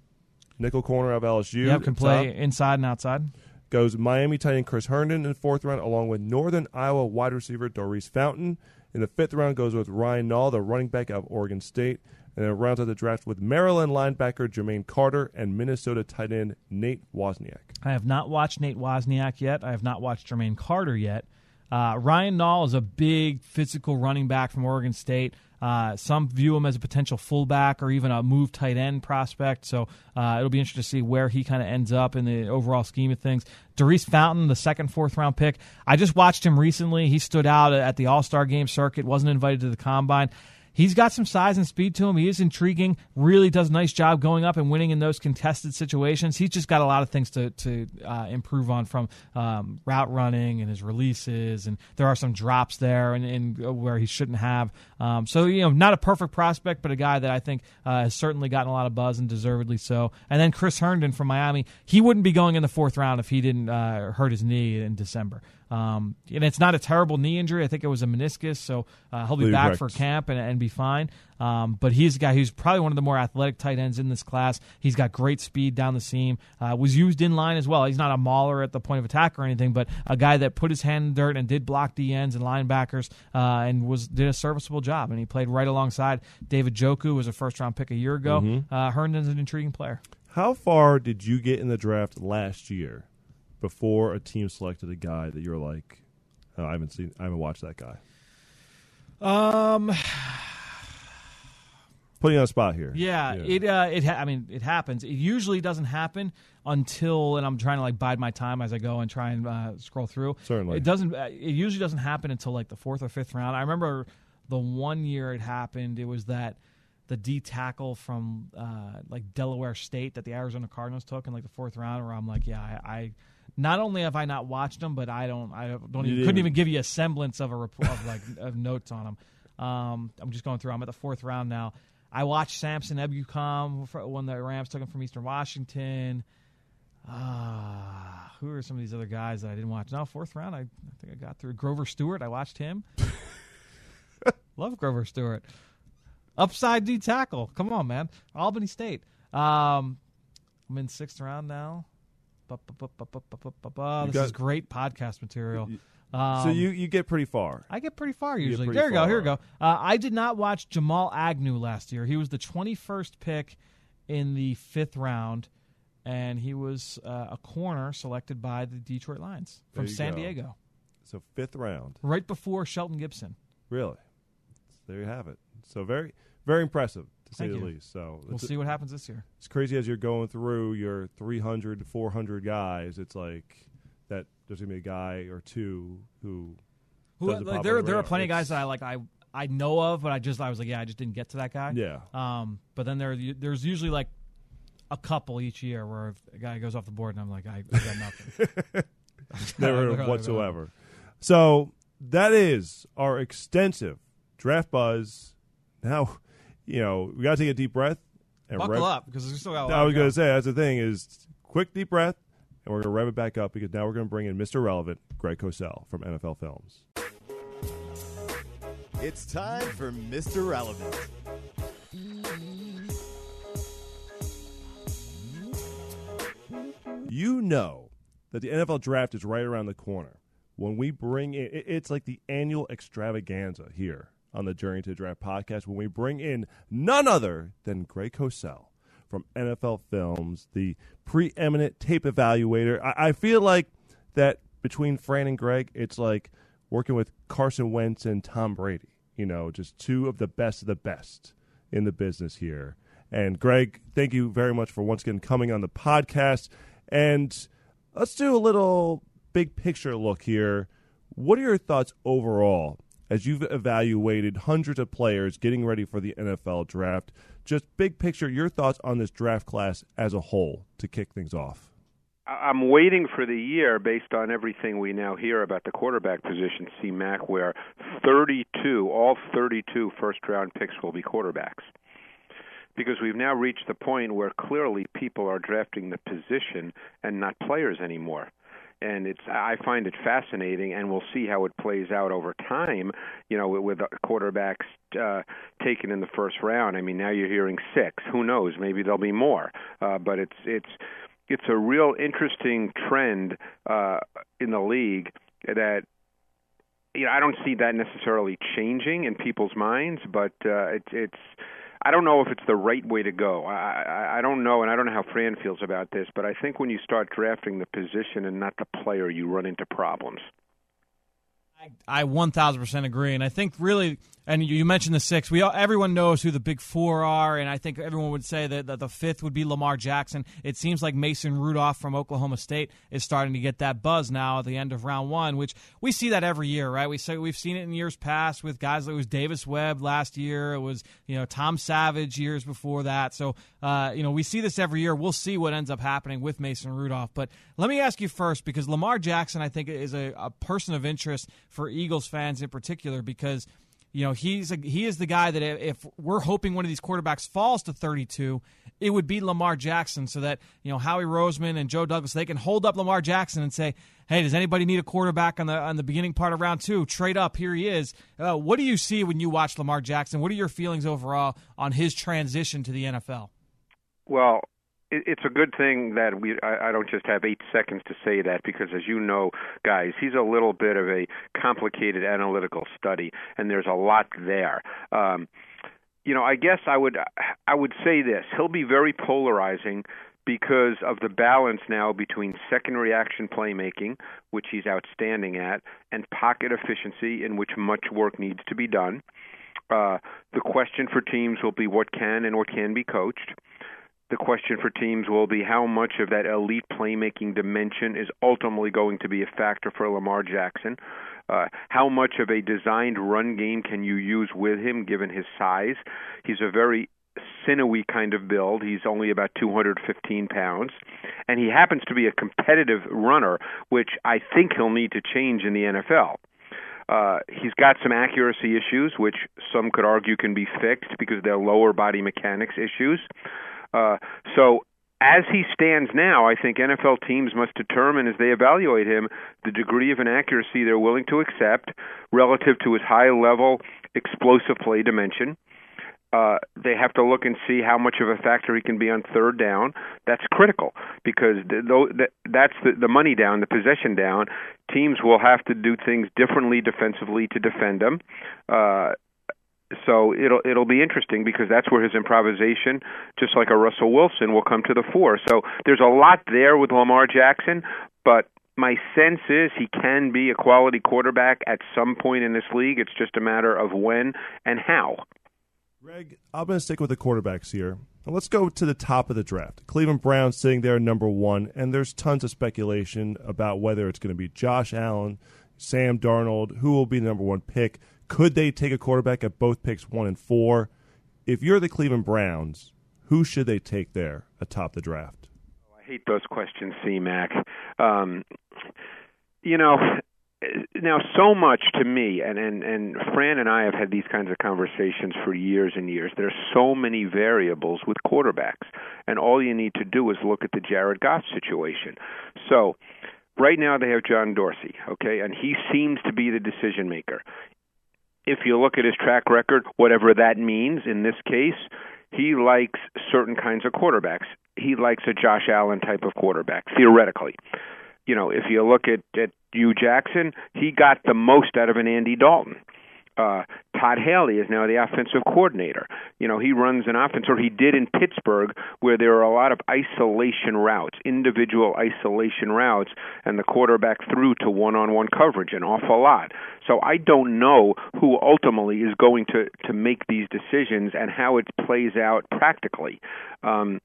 nickel corner of L S U. Yep, can play top. inside and outside. Goes Miami tight end Chris Herndon in the fourth round, along with Northern Iowa wide receiver Doris Fountain. In the fifth round, goes with Ryan Nall, the running back out of Oregon State. And then rounds out the draft with Maryland linebacker Jermaine Carter and Minnesota tight end Nate Wozniak. I have not watched Nate Wozniak yet. I have not watched Jermaine Carter yet. Uh, Ryan Nall is a big physical running back from Oregon State. Uh, some view him as a potential fullback or even a move tight end prospect. So uh, it'll be interesting to see where he kind of ends up in the overall scheme of things. Doris Fountain, the second, fourth round pick. I just watched him recently. He stood out at the All-Star Game circuit, wasn't invited to the Combine. He's got some size and speed to him. He is intriguing, really does a nice job going up and winning in those contested situations. He's just got a lot of things to, to uh, improve on from um, route running and his releases, and there are some drops there and, and where he shouldn't have. Um, so, you know, not a perfect prospect, but a guy that I think uh, has certainly gotten a lot of buzz and deservedly so. And then Chris Herndon from Miami, he wouldn't be going in the fourth round if he didn't uh, hurt his knee in December. Um, and it's not a terrible knee injury. I think it was a meniscus, so uh, he'll be Leave back practice. for camp and, and be fine. Um, but he's a guy who's probably one of the more athletic tight ends in this class. He's got great speed down the seam. Uh, was used in line as well. He's not a mauler at the point of attack or anything, but a guy that put his hand in dirt and did block D Ns and linebackers uh, and was did a serviceable job. And he played right alongside David Njoku, who was a first-round pick a year ago. Mm-hmm. Uh, Herndon's an intriguing player. How far did you get in the draft last year before a team selected a guy that you're like, oh, I haven't seen, I haven't watched that guy? Um... Putting you on the spot here. Yeah, yeah. it uh, it ha- I mean it happens. It usually doesn't happen until, and I'm trying to like bide my time as I go and try and uh, scroll through. Certainly, it doesn't. Uh, it usually doesn't happen until like the fourth or fifth round. I remember the one year it happened. It was that the D tackle from uh, like Delaware State that the Arizona Cardinals took in like the fourth round, where I'm like, yeah, I. I not only have I not watched them, but I don't. I don't even, couldn't even give you a semblance of a report of like of notes on them. Um, I'm just going through. I'm at the fourth round now. I watched Samson Ebukam when the Rams took him from Eastern Washington. Uh, who are some of these other guys that I didn't watch? No, fourth round, I, I think I got through. Grover Stewart, I watched him. Love Grover Stewart. Upside D tackle. Come on, man. Albany State. Um, I'm in sixth round now. This got, is great podcast material. Um, so you, you get pretty far. I get pretty far usually. Pretty there you far. go. Here we go. Uh, I did not watch Jamal Agnew last year. He was the twenty-first pick in the fifth round, and he was uh, a corner selected by the Detroit Lions from San go. Diego. So fifth round. Right before Shelton Gibson. Really? So there you have it. So very, very impressive, to say Thank the you. least. So We'll see what happens this year. It's crazy as you're going through your three hundred, four hundred guys. It's like that there's going to be a guy or two who Who, doesn't like, pop there, on the there are radar. plenty of guys It's- that I like. I I know of, but I just I was like, yeah, I just didn't get to that guy. Yeah. Um, but then there there's usually like a couple each year where if a guy goes off the board and I'm like, I, I got nothing. Never Literally, whatsoever. So that is our extensive draft buzz. Now, you know, we got to take a deep breath. And Buckle rev- up because we still got a lot I was to going go. to say, that's the thing is quick deep breath, and we're going to rev it back up because now we're going to bring in Mister Relevant, Greg Cosell from N F L Films. It's time for Mister Relevant. You know that the N F L draft is right around the corner. When we bring in, it- it's like the annual extravaganza here on the Journey to the Draft podcast when we bring in none other than Greg Cosell from N F L Films, the preeminent tape evaluator. I, I feel like that between Fran and Greg, it's like working with Carson Wentz and Tom Brady. You know, just two of the best of the best in the business here. And Greg, thank you very much for once again coming on the podcast. And let's do a little big picture look here. What are your thoughts overall as you've evaluated hundreds of players getting ready for the N F L draft? Just big picture, your thoughts on this draft class as a whole to kick things off. I'm waiting for the year based on everything we now hear about the quarterback position, C Mac, where thirty-two, all thirty-two first-round picks will be quarterbacks. Because we've now reached the point where clearly people are drafting the position and not players anymore. And it's I find it fascinating, and we'll see how it plays out over time, you know, with quarterbacks uh, taken in the first round. I mean, now you're hearing six. Who knows? Maybe there'll be more. Uh, but it's it's it's a real interesting trend uh, in the league that, you know, I don't see that necessarily changing in people's minds, but uh, it's it's I don't know if it's the right way to go. I, I I don't know, and I don't know how Fran feels about this, but I think when you start drafting the position and not the player, you run into problems. I one thousand percent agree, and I think really, and you mentioned the six. We all, everyone knows who the big four are, and I think everyone would say that, that the fifth would be Lamar Jackson. It seems like Mason Rudolph from Oklahoma State is starting to get that buzz now at the end of round one, which we see that every year, right? We say we've seen it in years past with guys like it was Davis Webb last year. It was you know Tom Savage years before that. So uh, you know we see this every year. We'll see what ends up happening with Mason Rudolph. But let me ask you first, because Lamar Jackson, I think, is a, a person of interest for Eagles fans in particular, because you know he's a, he is the guy that if we're hoping one of these quarterbacks falls to thirty-two, it would be Lamar Jackson, so that you know Howie Roseman and Joe Douglas, they can hold up Lamar Jackson and say, hey, does anybody need a quarterback on the on the beginning part of round two? Trade up, here he is. Uh, what do you see when you watch Lamar Jackson? What are your feelings overall on his transition to the N F L? Well, it's a good thing that we I, I don't just have eight seconds to say that, because as you know, guys, he's a little bit of a complicated analytical study, and there's a lot there. Um, you know, I guess I would I would say this. He'll be very polarizing because of the balance now between second reaction playmaking, which he's outstanding at, and pocket efficiency, in which much work needs to be done. Uh, the question for teams will be what can and what can be coached. The question for teams will be how much of that elite playmaking dimension is ultimately going to be a factor for Lamar Jackson. Uh, how much of a designed run game can you use with him, given his size? He's a very sinewy kind of build. He's only about two hundred fifteen pounds, and he happens to be a competitive runner, which I think he'll need to change in the N F L. Uh, he's got some accuracy issues, which some could argue can be fixed because they're lower body mechanics issues. Uh, so as he stands now, I think N F L teams must determine as they evaluate him the degree of inaccuracy they're willing to accept relative to his high-level explosive play dimension. Uh, they have to look and see how much of a factor he can be on third down. That's critical because th- th- that's the, the money down, the possession down. Teams will have to do things differently defensively to defend him. Uh, So it'll it'll be interesting because that's where his improvisation, just like a Russell Wilson, will come to the fore. So there's a lot there with Lamar Jackson, but my sense is he can be a quality quarterback at some point in this league. It's just a matter of when and how. Greg, I'm going to stick with the quarterbacks here. Now let's go to the top of the draft. Cleveland Browns sitting there number one, and there's tons of speculation about whether it's going to be Josh Allen, Sam Darnold, who will be the number one pick. Could they take a quarterback at both picks one and four? If you're the Cleveland Browns, who should they take there atop the draft? I hate those questions, C-Mac. Um, you know, now so much to me, and, and, and Fran and I have had these kinds of conversations for years and years. There's so many variables with quarterbacks, and all you need to do is look at the Jared Goff situation. So right now they have John Dorsey, okay, and he seems to be the decision maker. If you look at his track record, whatever that means in this case, he likes certain kinds of quarterbacks. He likes a Josh Allen type of quarterback, theoretically. You know, if you look at, at Hugh Jackson, he got the most out of an Andy Dalton. Uh, Todd Haley is now the offensive coordinator. You know, he runs an offense, or he did in Pittsburgh, where there are a lot of isolation routes, individual isolation routes, and the quarterback threw to one-on-one coverage an awful lot. So I don't know who ultimately is going to, to make these decisions and how it plays out practically. Um,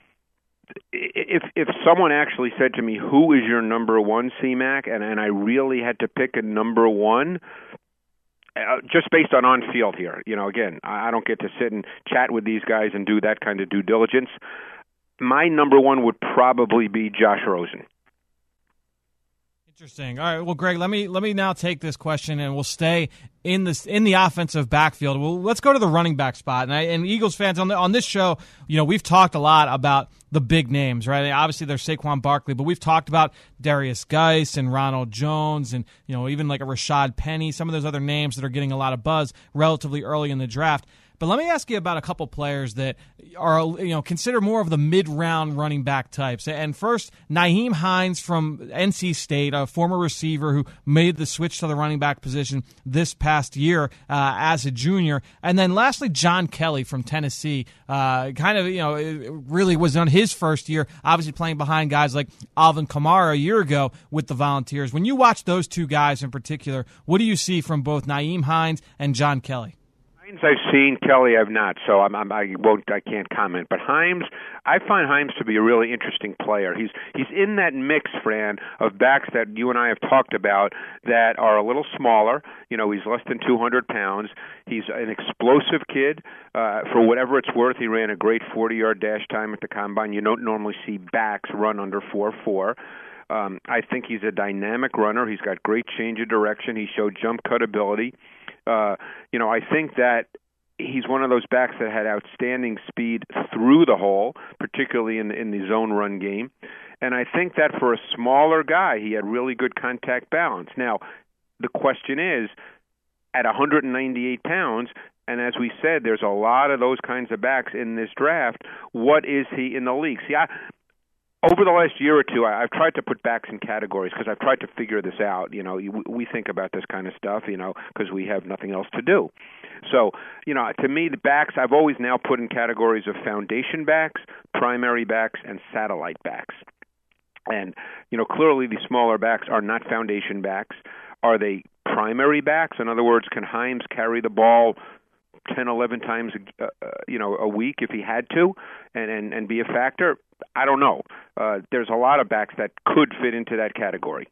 if if someone actually said to me, who is your number one, C-Mac, and, and I really had to pick a number one, Uh, just based on on-field here, you know, again, I don't get to sit and chat with these guys and do that kind of due diligence. My number one would probably be Josh Rosen. Interesting. All right, well, Greg, let me let me now take this question, and we'll stay in this in the offensive backfield. Well, let's go to the running back spot. And, I, and Eagles fans on the, on this show, you know, we've talked a lot about the big names, right? Obviously, there's Saquon Barkley, but we've talked about Darius Geis and Ronald Jones, and you know, even like a Rashad Penny, some of those other names that are getting a lot of buzz relatively early in the draft. But let me ask you about a couple players that are, you know, consider more of the mid-round running back types. And first, Nyheim Hines from N C State, a former receiver who made the switch to the running back position this past year uh, as a junior. And then lastly, John Kelly from Tennessee, uh, kind of, you know, really was on his first year, obviously playing behind guys like Alvin Kamara a year ago with the Volunteers. When you watch those two guys in particular, what do you see from both Nyheim Hines and John Kelly? I've seen, Kelly I've not, so I'm, I'm, I won't, I can't comment. But Himes, I find Himes to be a really interesting player. He's he's in that mix, Fran, of backs that you and I have talked about that are a little smaller. You know, he's less than two hundred pounds. He's an explosive kid. Uh, for whatever it's worth, he ran a great forty-yard dash time at the Combine. You don't normally see backs run under four four. Um, I think he's a dynamic runner. He's got great change of direction. He showed jump cut ability. Uh, you know, I think that he's one of those backs that had outstanding speed through the hole, particularly in the, in the zone run game. And I think that for a smaller guy, he had really good contact balance. Now, the question is, at one hundred ninety-eight pounds, and as we said, there's a lot of those kinds of backs in this draft, what is he in the league? See, I... Over the last year or two, I've tried to put backs in categories because I've tried to figure this out. You know, we think about this kind of stuff, you know, because we have nothing else to do. So, you know, to me, the backs I've always now put in categories of foundation backs, primary backs, and satellite backs. And, you know, clearly the smaller backs are not foundation backs. Are they primary backs? In other words, can Himes carry the ball ten, eleven times, uh, you know, a week if he had to, and, and, and be a factor? I don't know. Uh, there's a lot of backs that could fit into that category.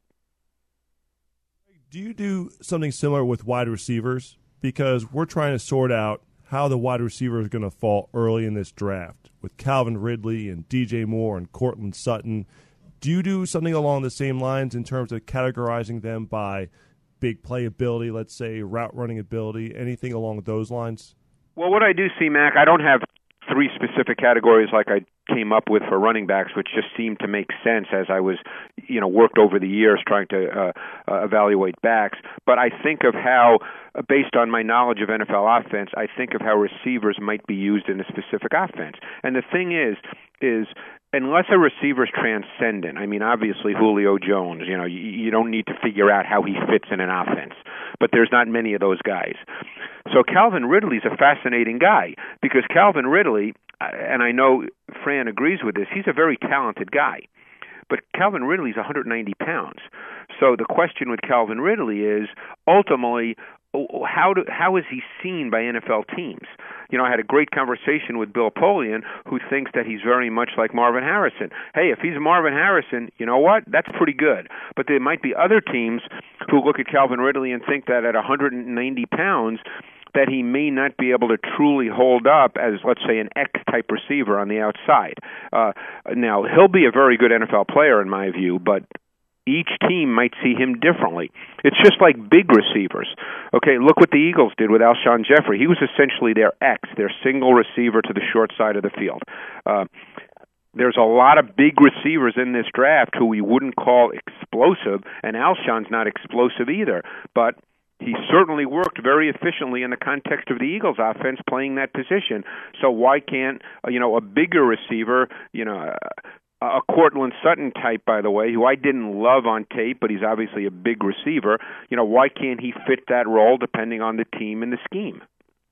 Do you do something similar with wide receivers? Because we're trying to sort out how the wide receiver is going to fall early in this draft with Calvin Ridley and D J Moore and Cortland Sutton. Do you do something along the same lines in terms of categorizing them by big play ability, let's say route running ability, anything along those lines? Well, what I do see, Mac, I don't have three specific categories like I came up with for running backs, which just seemed to make sense as I was, you know, worked over the years trying to uh, uh, evaluate backs. But I think of how, uh, based on my knowledge of N F L offense, I think of how receivers might be used in a specific offense. And the thing is, is unless a receiver is transcendent, I mean, obviously Julio Jones, you know, you, you don't need to figure out how he fits in an offense. But there's not many of those guys. So Calvin Ridley's a fascinating guy because Calvin Ridley, and I know Fran agrees with this, he's a very talented guy. But Calvin Ridley's one hundred ninety pounds. So the question with Calvin Ridley is, ultimately, how do, how is he seen by N F L teams? You know, I had a great conversation with Bill Polian, who thinks that he's very much like Marvin Harrison. Hey, if he's Marvin Harrison, you know what? That's pretty good. But there might be other teams who look at Calvin Ridley and think that at one hundred ninety pounds, that he may not be able to truly hold up as, let's say, an X-type receiver on the outside. Uh, now, he'll be a very good N F L player, in my view, but each team might see him differently. It's just like big receivers. Okay, look what the Eagles did with Alshon Jeffrey. He was essentially their X, their single receiver to the short side of the field. Uh, There's a lot of big receivers in this draft who we wouldn't call explosive, and Alshon's not explosive either, but he certainly worked very efficiently in the context of the Eagles' offense playing that position. So why can't, you know, a bigger receiver, you know, a, a Cortland Sutton type, by the way, who I didn't love on tape, but he's obviously a big receiver, you know, why can't he fit that role depending on the team and the scheme?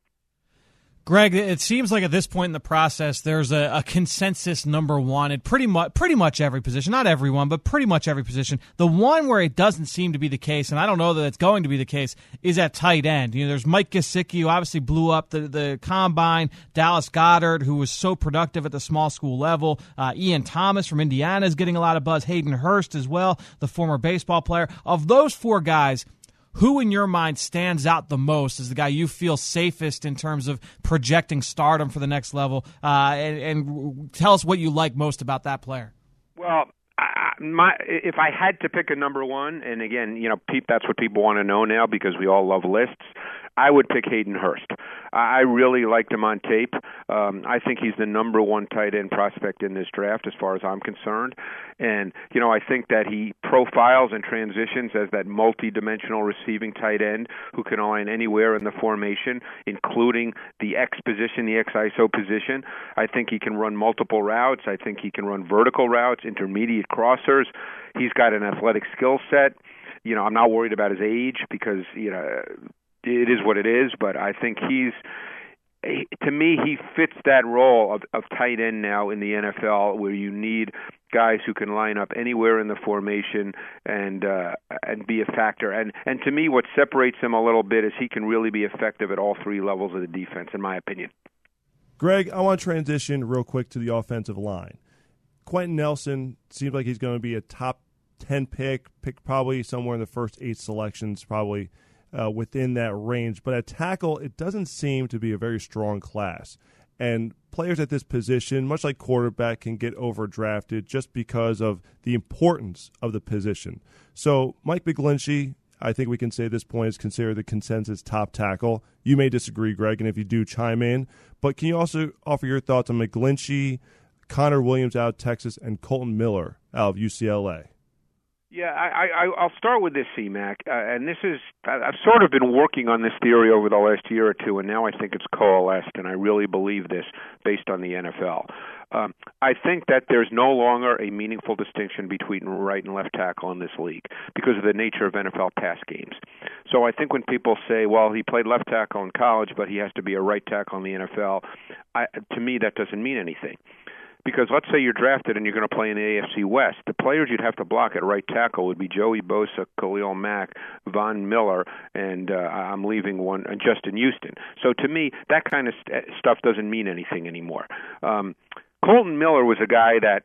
Greg, it seems like at this point in the process, there's a, a consensus number one at pretty much pretty much every position. Not everyone, but pretty much every position. The one where it doesn't seem to be the case, and I don't know that it's going to be the case, is at tight end. You know, there's Mike Gesicki, who obviously blew up the, the combine. Dallas Goedert, who was so productive at the small school level. Uh, Ian Thomas from Indiana is getting a lot of buzz. Hayden Hurst as well, the former baseball player. Of those four guys, who in your mind stands out the most as the guy you feel safest in terms of projecting stardom for the next level? Uh, and, and tell us what you like most about that player. Well, I, my, if I had to pick a number one, and again, you know, Pete, that's what people want to know now because we all love lists, I would pick Hayden Hurst. I really liked him on tape. Um, I think he's the number one tight end prospect in this draft as far as I'm concerned. And, you know, I think that he profiles and transitions as that multi-dimensional receiving tight end who can align anywhere in the formation, including the X position, the X I S O position. I think he can run multiple routes. I think he can run vertical routes, intermediate crossers. He's got an athletic skill set. You know, I'm not worried about his age because, you know, it is what it is, but I think he's, to me, he fits that role of, of tight end now in the N F L where you need guys who can line up anywhere in the formation and uh, and be a factor. And, and to me, what separates him a little bit is he can really be effective at all three levels of the defense, in my opinion. Greg, I want to transition real quick to the offensive line. Quentin Nelson seems like he's going to be a top ten pick, pick probably somewhere in the first eight selections, probably Uh, within that range. But at tackle, it doesn't seem to be a very strong class. And players at this position, much like quarterback, can get overdrafted just because of the importance of the position. So Mike McGlinchey, I think we can say at this point, is considered the consensus top tackle. You may disagree, Greg, and if you do, chime in. But can you also offer your thoughts on McGlinchey, Connor Williams out of Texas, and Colton Miller out of U C L A? Yeah, I, I, I'll start with this, C-Mac, uh, and this is, I've sort of been working on this theory over the last year or two, and now I think it's coalesced, and I really believe this based on the N F L. Um, I think that there's no longer a meaningful distinction between right and left tackle in this league because of the nature of N F L pass games. So I think when people say, well, he played left tackle in college, but he has to be a right tackle in the N F L, I, to me that doesn't mean anything. Because let's say you're drafted and you're going to play in the A F C West. The players you'd have to block at right tackle would be Joey Bosa, Khalil Mack, Von Miller, and uh, I'm leaving one, uh, Justin Houston. So to me, that kind of st- stuff doesn't mean anything anymore. Um, Colton Miller was a guy that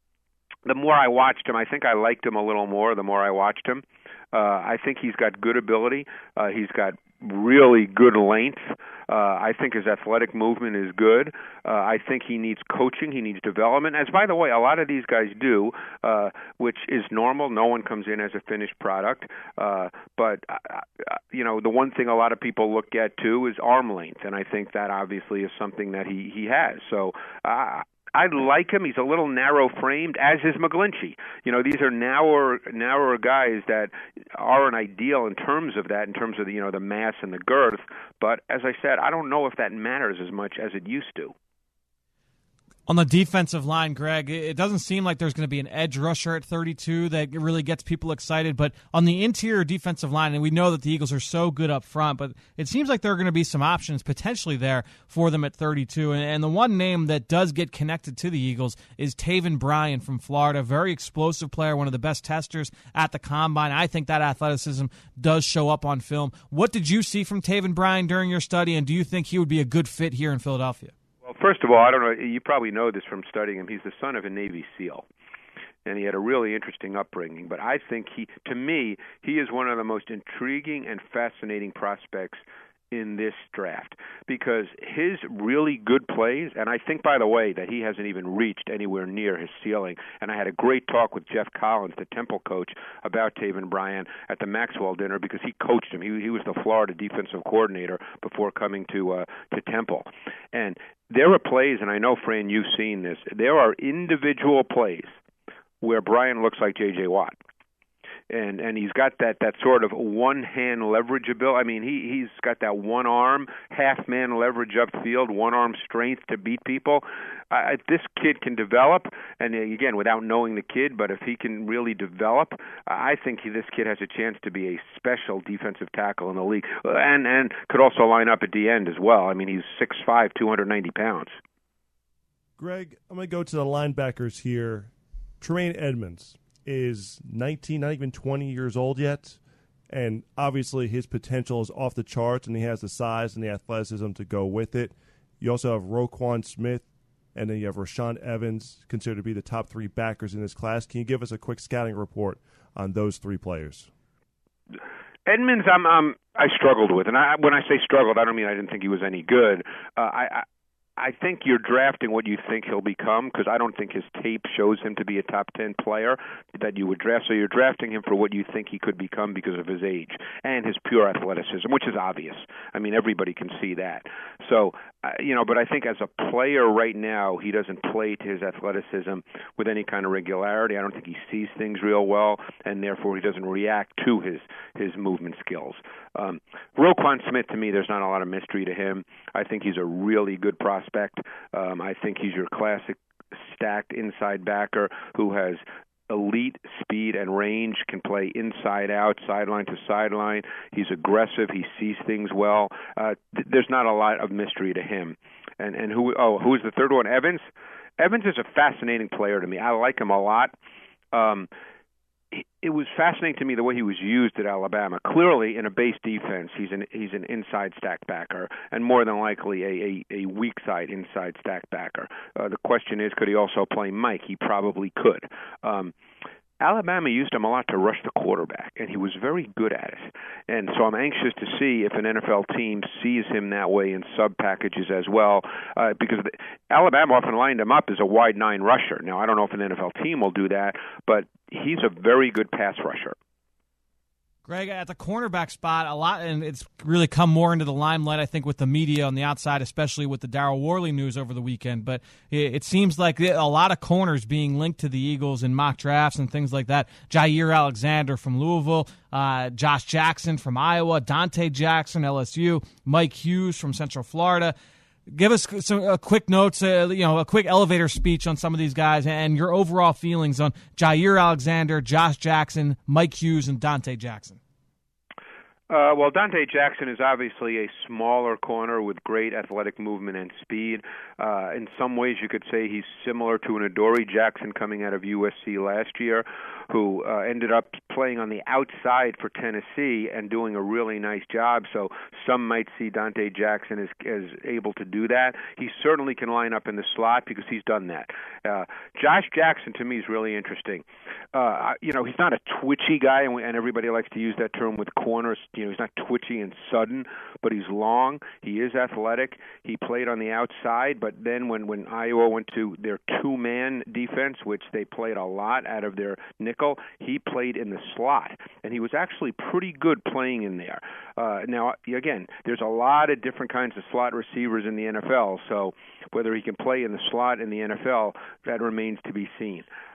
the more I watched him, I think I liked him a little more the more I watched him. Uh, I think he's got good ability. Uh, he's got really good length. Uh, I think his athletic movement is good. Uh, I think he needs coaching. He needs development. As, by the way, a lot of these guys do, uh, which is normal. No one comes in as a finished product. Uh, but, uh, you know, the one thing a lot of people look at, too, is arm length. And I think that obviously is something that he, he has. So uh, I like him. He's a little narrow-framed, as is McGlinchey. You know, these are narrower, narrower guys that aren't ideal in terms of that, in terms of the, you know, the mass and the girth. But as I said, I don't know if that matters as much as it used to. On the defensive line, Greg, it doesn't seem like there's going to be an edge rusher at thirty-two that really gets people excited. But on the interior defensive line, and we know that the Eagles are so good up front, but it seems like there are going to be some options potentially there for them at thirty-two. And the one name that does get connected to the Eagles is Taven Bryan from Florida. Very explosive player, one of the best testers at the Combine. I think that athleticism does show up on film. What did you see from Taven Bryan during your study, and do you think he would be a good fit here in Philadelphia? Well, first of all, I don't know, you probably know this from studying him. He's the son of a Navy SEAL, and he had a really interesting upbringing. But I think he, to me, he is one of the most intriguing and fascinating prospects in this draft because his really good plays, and I think, by the way, that he hasn't even reached anywhere near his ceiling. And I had a great talk with Jeff Collins, the Temple coach, about Taven Bryan at the Maxwell dinner because he coached him. He, he was the Florida defensive coordinator before coming to uh, to Temple. And there are plays, and I know, Fran, you've seen this, there are individual plays where Bryan looks like J J. Watt. And and he's got that, that sort of one-hand leverage ability. I mean, he, he's got that one-arm, half-man leverage upfield, one-arm strength to beat people. Uh, this kid can develop, and again, without knowing the kid, but if he can really develop, I think he, this kid has a chance to be a special defensive tackle in the league, and, and could also line up at the end as well. I mean, he's six five, two hundred ninety pounds. Greg, I'm going to go to the linebackers here. Tremaine Edmunds is nineteen, not even twenty years old yet, and obviously his potential is off the charts, and he has the size and the athleticism to go with it. You also have Roquan Smith, and then you have Rashaan Evans, considered to be the top three backers in this class. Can you give us a quick scouting report on those three players? Edmunds, I'm, um, I struggled with, and I, when I say struggled, I don't mean I didn't think he was any good. Uh, I, I I think you're drafting what you think he'll become because I don't think his tape shows him to be a top ten player that you would draft. So you're drafting him for what you think he could become because of his age and his pure athleticism, which is obvious. I mean, everybody can see that. So, uh, you know, but I think as a player right now, he doesn't play to his athleticism with any kind of regularity. I don't think he sees things real well, and therefore he doesn't react to his, his movement skills. Um, Roquan Smith, to me, there's not a lot of mystery to him. I think he's a really good prospect. Um, I think he's your classic stacked inside backer who has elite speed and range, can play inside out, sideline to sideline. He's aggressive. He sees things well. Uh, th- there's not a lot of mystery to him. And and who? Oh, who is the third one? Evans. Evans is a fascinating player to me. I like him a lot. Um, It was fascinating to me the way he was used at Alabama. Clearly, in a base defense, he's an he's an inside stack backer, and more than likely a, a, a weak side inside stack backer. Uh, the question is, could he also play Mike? He probably could. Um, Alabama used him a lot to rush the quarterback, and he was very good at it. And so I'm anxious to see if an N F L team sees him that way in sub packages as well, uh, because the, Alabama often lined him up as a wide nine rusher. Now, I don't know if an N F L team will do that, but he's a very good pass rusher. Greg, at the cornerback spot, a lot, and it's really come more into the limelight, I think, with the media on the outside, especially with the Darryl Worley news over the weekend. But it, it seems like a lot of corners being linked to the Eagles in mock drafts and things like that. Jair Alexander from Louisville, uh, Josh Jackson from Iowa, Dante Jackson, L S U, Mike Hughes from Central Florida. Give us some uh, quick notes, uh, you know, a quick elevator speech on some of these guys and your overall feelings on Jair Alexander, Josh Jackson, Mike Hughes, and Dante Jackson. Uh, well, Dante Jackson is obviously a smaller corner with great athletic movement and speed. Uh, in some ways, you could say he's similar to an Adoree Jackson coming out of U S C last year, who uh, ended up playing on the outside for Tennessee and doing a really nice job. So some might see Dante Jackson as, as able to do that. He certainly can line up in the slot because he's done that. Uh, Josh Jackson, to me, is really interesting. Uh, you know, he's not a twitchy guy, and, we, and everybody likes to use that term with corners. You know, he's not twitchy and sudden, but he's long. He is athletic. He played on the outside, but then when, when Iowa went to their two-man defense, which they played a lot out of their nickel, he played in the slot, and he was actually pretty good playing in there. Uh, now, again, there's a lot of different kinds of slot receivers in the N F L, so whether he can play in the slot in the N F L, that remains to be seen.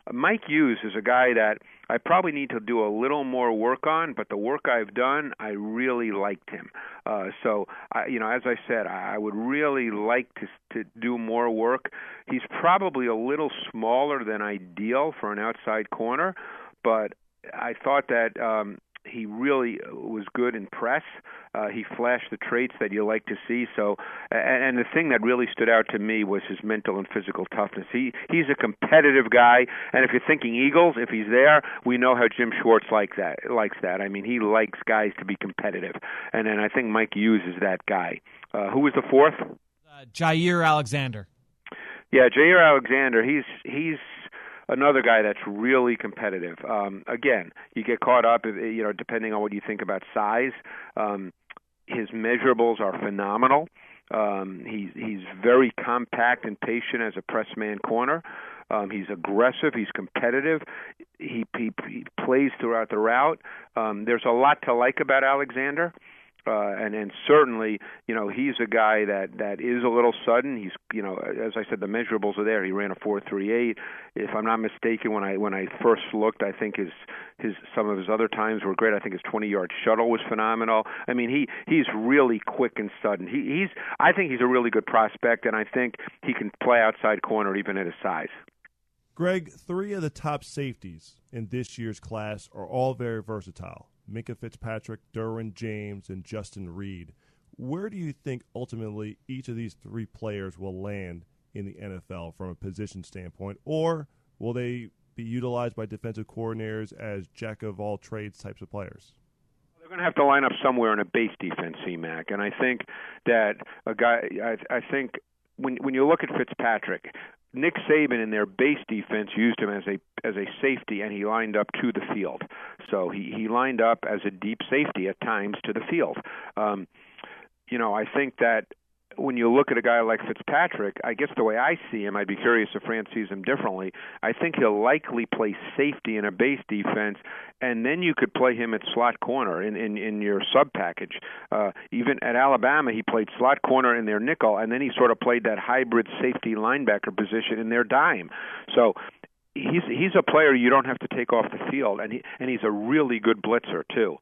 Mike Hughes is a guy that I probably need to do a little more work on, but the work I've done, I really liked him. Uh, so, I, you know, as I said, I would really like to to do more work. He's probably a little smaller than ideal for an outside corner, but I thought that um, he really was good in press. Uh, he flashed the traits that you like to see. So, and, and the thing that really stood out to me was his mental and physical toughness. He he's a competitive guy, and if you're thinking Eagles, if he's there, we know how Jim Schwartz like that likes that. I mean, he likes guys to be competitive, and then I think Mike Hughes is that guy. Uh, who was the fourth? Uh, Jair Alexander. Yeah, Jair Alexander. He's he's. Another guy that's really competitive. Um, again, you get caught up, you know, depending on what you think about size. Um, his measurables are phenomenal. Um, he's he's very compact and patient as a press man corner. Um, he's aggressive. He's competitive. He, he, he plays throughout the route. Um, there's a lot to like about Alexander. Uh, and and certainly, you know, he's a guy that, that is a little sudden. He's, you know, as I said, the measurables are there. He ran a four three eight. If I'm not mistaken, when I when I first looked, I think his his some of his other times were great. I think his twenty-yard shuttle was phenomenal. I mean, he he's really quick and sudden. He, he's I think he's a really good prospect, and I think he can play outside corner even at his size. Greg, three of the top safeties in this year's class are all very versatile. Minkah Fitzpatrick, Derwin James, and Justin Reed. Where do you think ultimately each of these three players will land in the N F L from a position standpoint? Or will they be utilized by defensive coordinators as jack-of-all-trades types of players? They're going to have to line up somewhere in a base defense, C-Mac. And I think that a guy, I, I think when when you look at Fitzpatrick, Nick Saban in their base defense used him as a as a safety, and he lined up to the field. So he, he lined up as a deep safety at times to the field. Um, you know, I think that when you look at a guy like Fitzpatrick, I guess the way I see him, I'd be curious if France sees him differently. I think he'll likely play safety in a base defense, and then you could play him at slot corner in, in, in your sub package. Uh, even at Alabama, he played slot corner in their nickel, and then he sort of played that hybrid safety linebacker position in their dime. So he's he's a player you don't have to take off the field, and he and he's a really good blitzer too.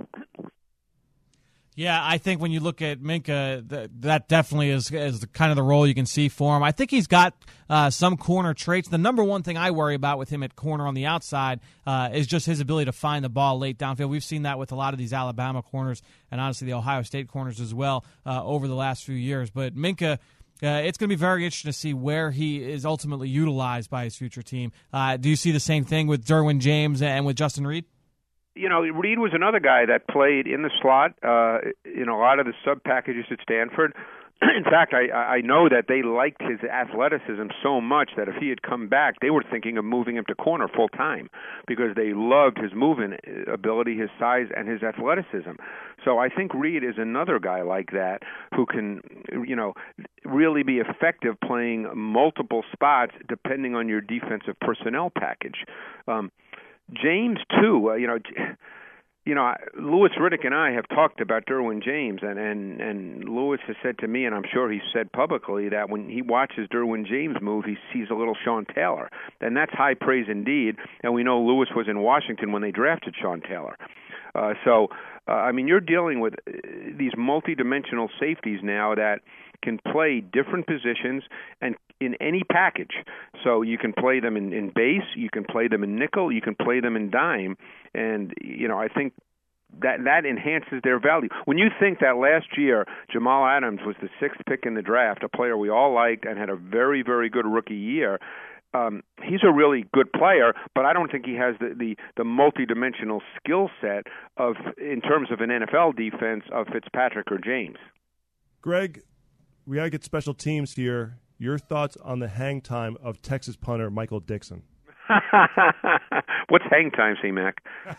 Yeah, I think when you look at Minkah, that, that definitely is, is the, kind of the role you can see for him. I think he's got uh, some corner traits. The number one thing I worry about with him at corner on the outside uh, is just his ability to find the ball late downfield. We've seen that with a lot of these Alabama corners and honestly the Ohio State corners as well uh, over the last few years. But Minkah, Uh, it's going to be very interesting to see where he is ultimately utilized by his future team. Uh, do you see the same thing with Derwin James and with Justin Reed? You know, Reed was another guy that played in the slot uh, in a lot of the sub packages at Stanford. In fact, I, I know that they liked his athleticism so much that if he had come back, they were thinking of moving him to corner full time because they loved his movement ability, his size, and his athleticism. So I think Reed is another guy like that who can, you know, really be effective playing multiple spots depending on your defensive personnel package. Um, James too, uh, you know. You know, Louis Riddick and I have talked about Derwin James, and, and, and Louis has said to me, and I'm sure he's said publicly, that when he watches Derwin James move, he sees a little Sean Taylor. And that's high praise indeed. And we know Louis was in Washington when they drafted Sean Taylor. Uh, so, uh, I mean, you're dealing with these multidimensional safeties now that can play different positions and in any package. So you can play them in, in base, you can play them in nickel, you can play them in dime, and you know I think that that enhances their value. When you think that last year Jamal Adams was the sixth pick in the draft, a player we all liked and had a very very good rookie year. Um, he's a really good player, but I don't think he has the, the, the multidimensional skill set of in terms of an N F L defense of Fitzpatrick or James. Greg, we got to get special teams here. Your thoughts on the hang time of Texas punter Michael Dixon? What's hang time, C-Mac?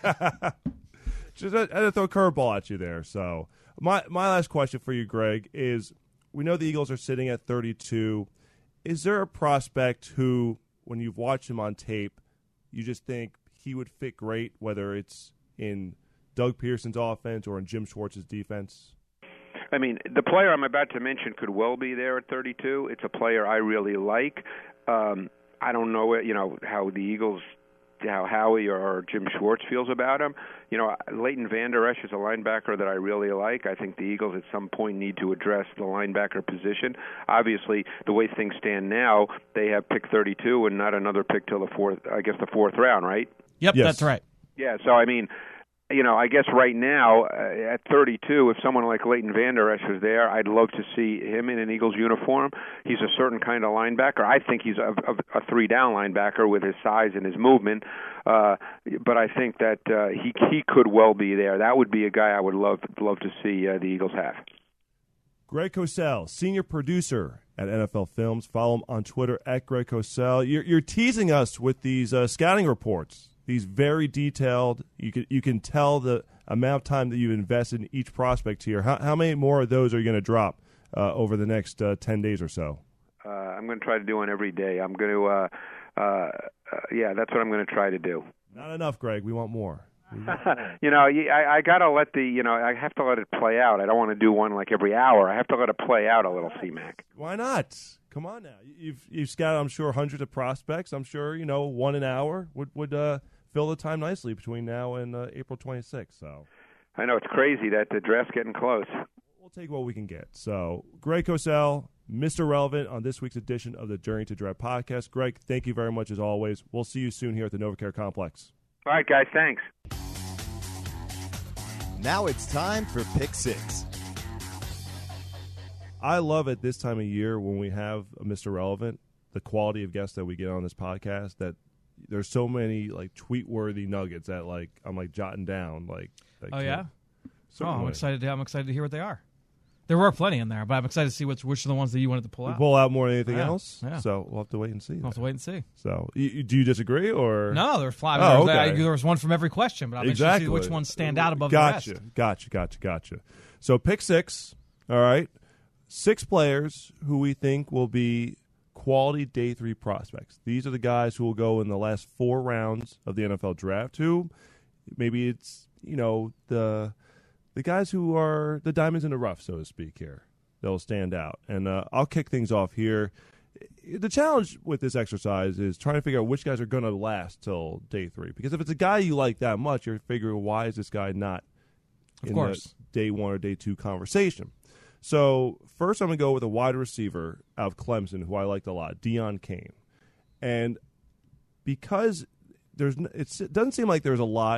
Just I had to throw a curveball at you there. So my my last question for you, Greg, is we know the Eagles are sitting at thirty-two. Is there a prospect who, when you've watched him on tape, you just think he would fit great, whether it's in Doug Pearson's offense or in Jim Schwartz's defense? I mean, the player I'm about to mention could well be there at thirty-two. It's a player I really like. Um, I don't know, you know, how the Eagles, how Howie or Jim Schwartz feels about him. You know, Leighton Vander Esch is a linebacker that I really like. I think the Eagles at some point need to address the linebacker position. Obviously, the way things stand now, they have pick thirty-two and not another pick till the fourth, I guess the fourth round, right? Yep, yes. That's right. Yeah, so I mean, you know, I guess right now uh, at thirty-two, if someone like Leighton Vander Esch was there, I'd love to see him in an Eagles uniform. He's a certain kind of linebacker. I think he's a, a, a three-down linebacker with his size and his movement. Uh, but I think that uh, he he could well be there. That would be a guy I would love love to see uh, the Eagles have. Greg Cosell, senior producer at N F L Films. Follow him on Twitter at Greg Cosell. You're, you're teasing us with these uh, scouting reports. These very detailed. You can you can tell the amount of time that you've invested in each prospect here. How how many more of those are you going to drop uh, over the next uh, ten days or so? Uh, I'm going to try to do one every day. I'm going to, uh, uh, uh, yeah, that's what I'm going to try to do. Not enough, Greg. We want more. you know, I, I got to let the, you know, I have to let it play out. I don't want to do one like every hour. I have to let it play out a little, C-Mac. Why not? Come on now. You've you've scouted, I'm sure, hundreds of prospects. I'm sure, you know, one an hour would would uh, fill the time nicely between now and uh, April twenty-sixth. So I know it's crazy that the draft's getting close. We'll take what we can get. So, Greg Cosell, Mister Relevant on this week's edition of the Journey to Draft podcast. Greg, thank you very much as always. We'll see you soon here at the NovaCare Complex. All right, guys. Thanks. Now it's time for Pick Six. I love at this time of year when we have a Mister Relevant, the quality of guests that we get on this podcast, that there's so many like tweet-worthy nuggets that like I'm like jotting down. Like, like Oh yeah. So oh, I'm excited. To, I'm excited to hear what they are. There were plenty in there, but I'm excited to see which which are the ones that you wanted to pull we out. pull out more than anything Yeah, else. yeah. So we'll have to wait and see. We'll have to wait and see. So, you, you- do you disagree or No, there was five. Oh, there, was, okay. there was one from every question, but I'm exactly interested to see which ones stand out above gotcha, the rest. Gotcha, gotcha, gotcha. So pick six. All right, six players who we think will be quality day three prospects. These are the guys who will go in the last four rounds of the N F L draft. Who maybe it's you know the the guys who are the diamonds in the rough, so to speak. Here they'll stand out, and uh, I'll kick things off here. The challenge with this exercise is trying to figure out which guys are going to last till day three. Because if it's a guy you like that much, you're figuring, why is this guy not Of in course. the day one or day two conversation? So first I'm going to go with a wide receiver out of Clemson who I liked a lot, Deon Cain. And because there's n- it's, it doesn't seem like there's a lot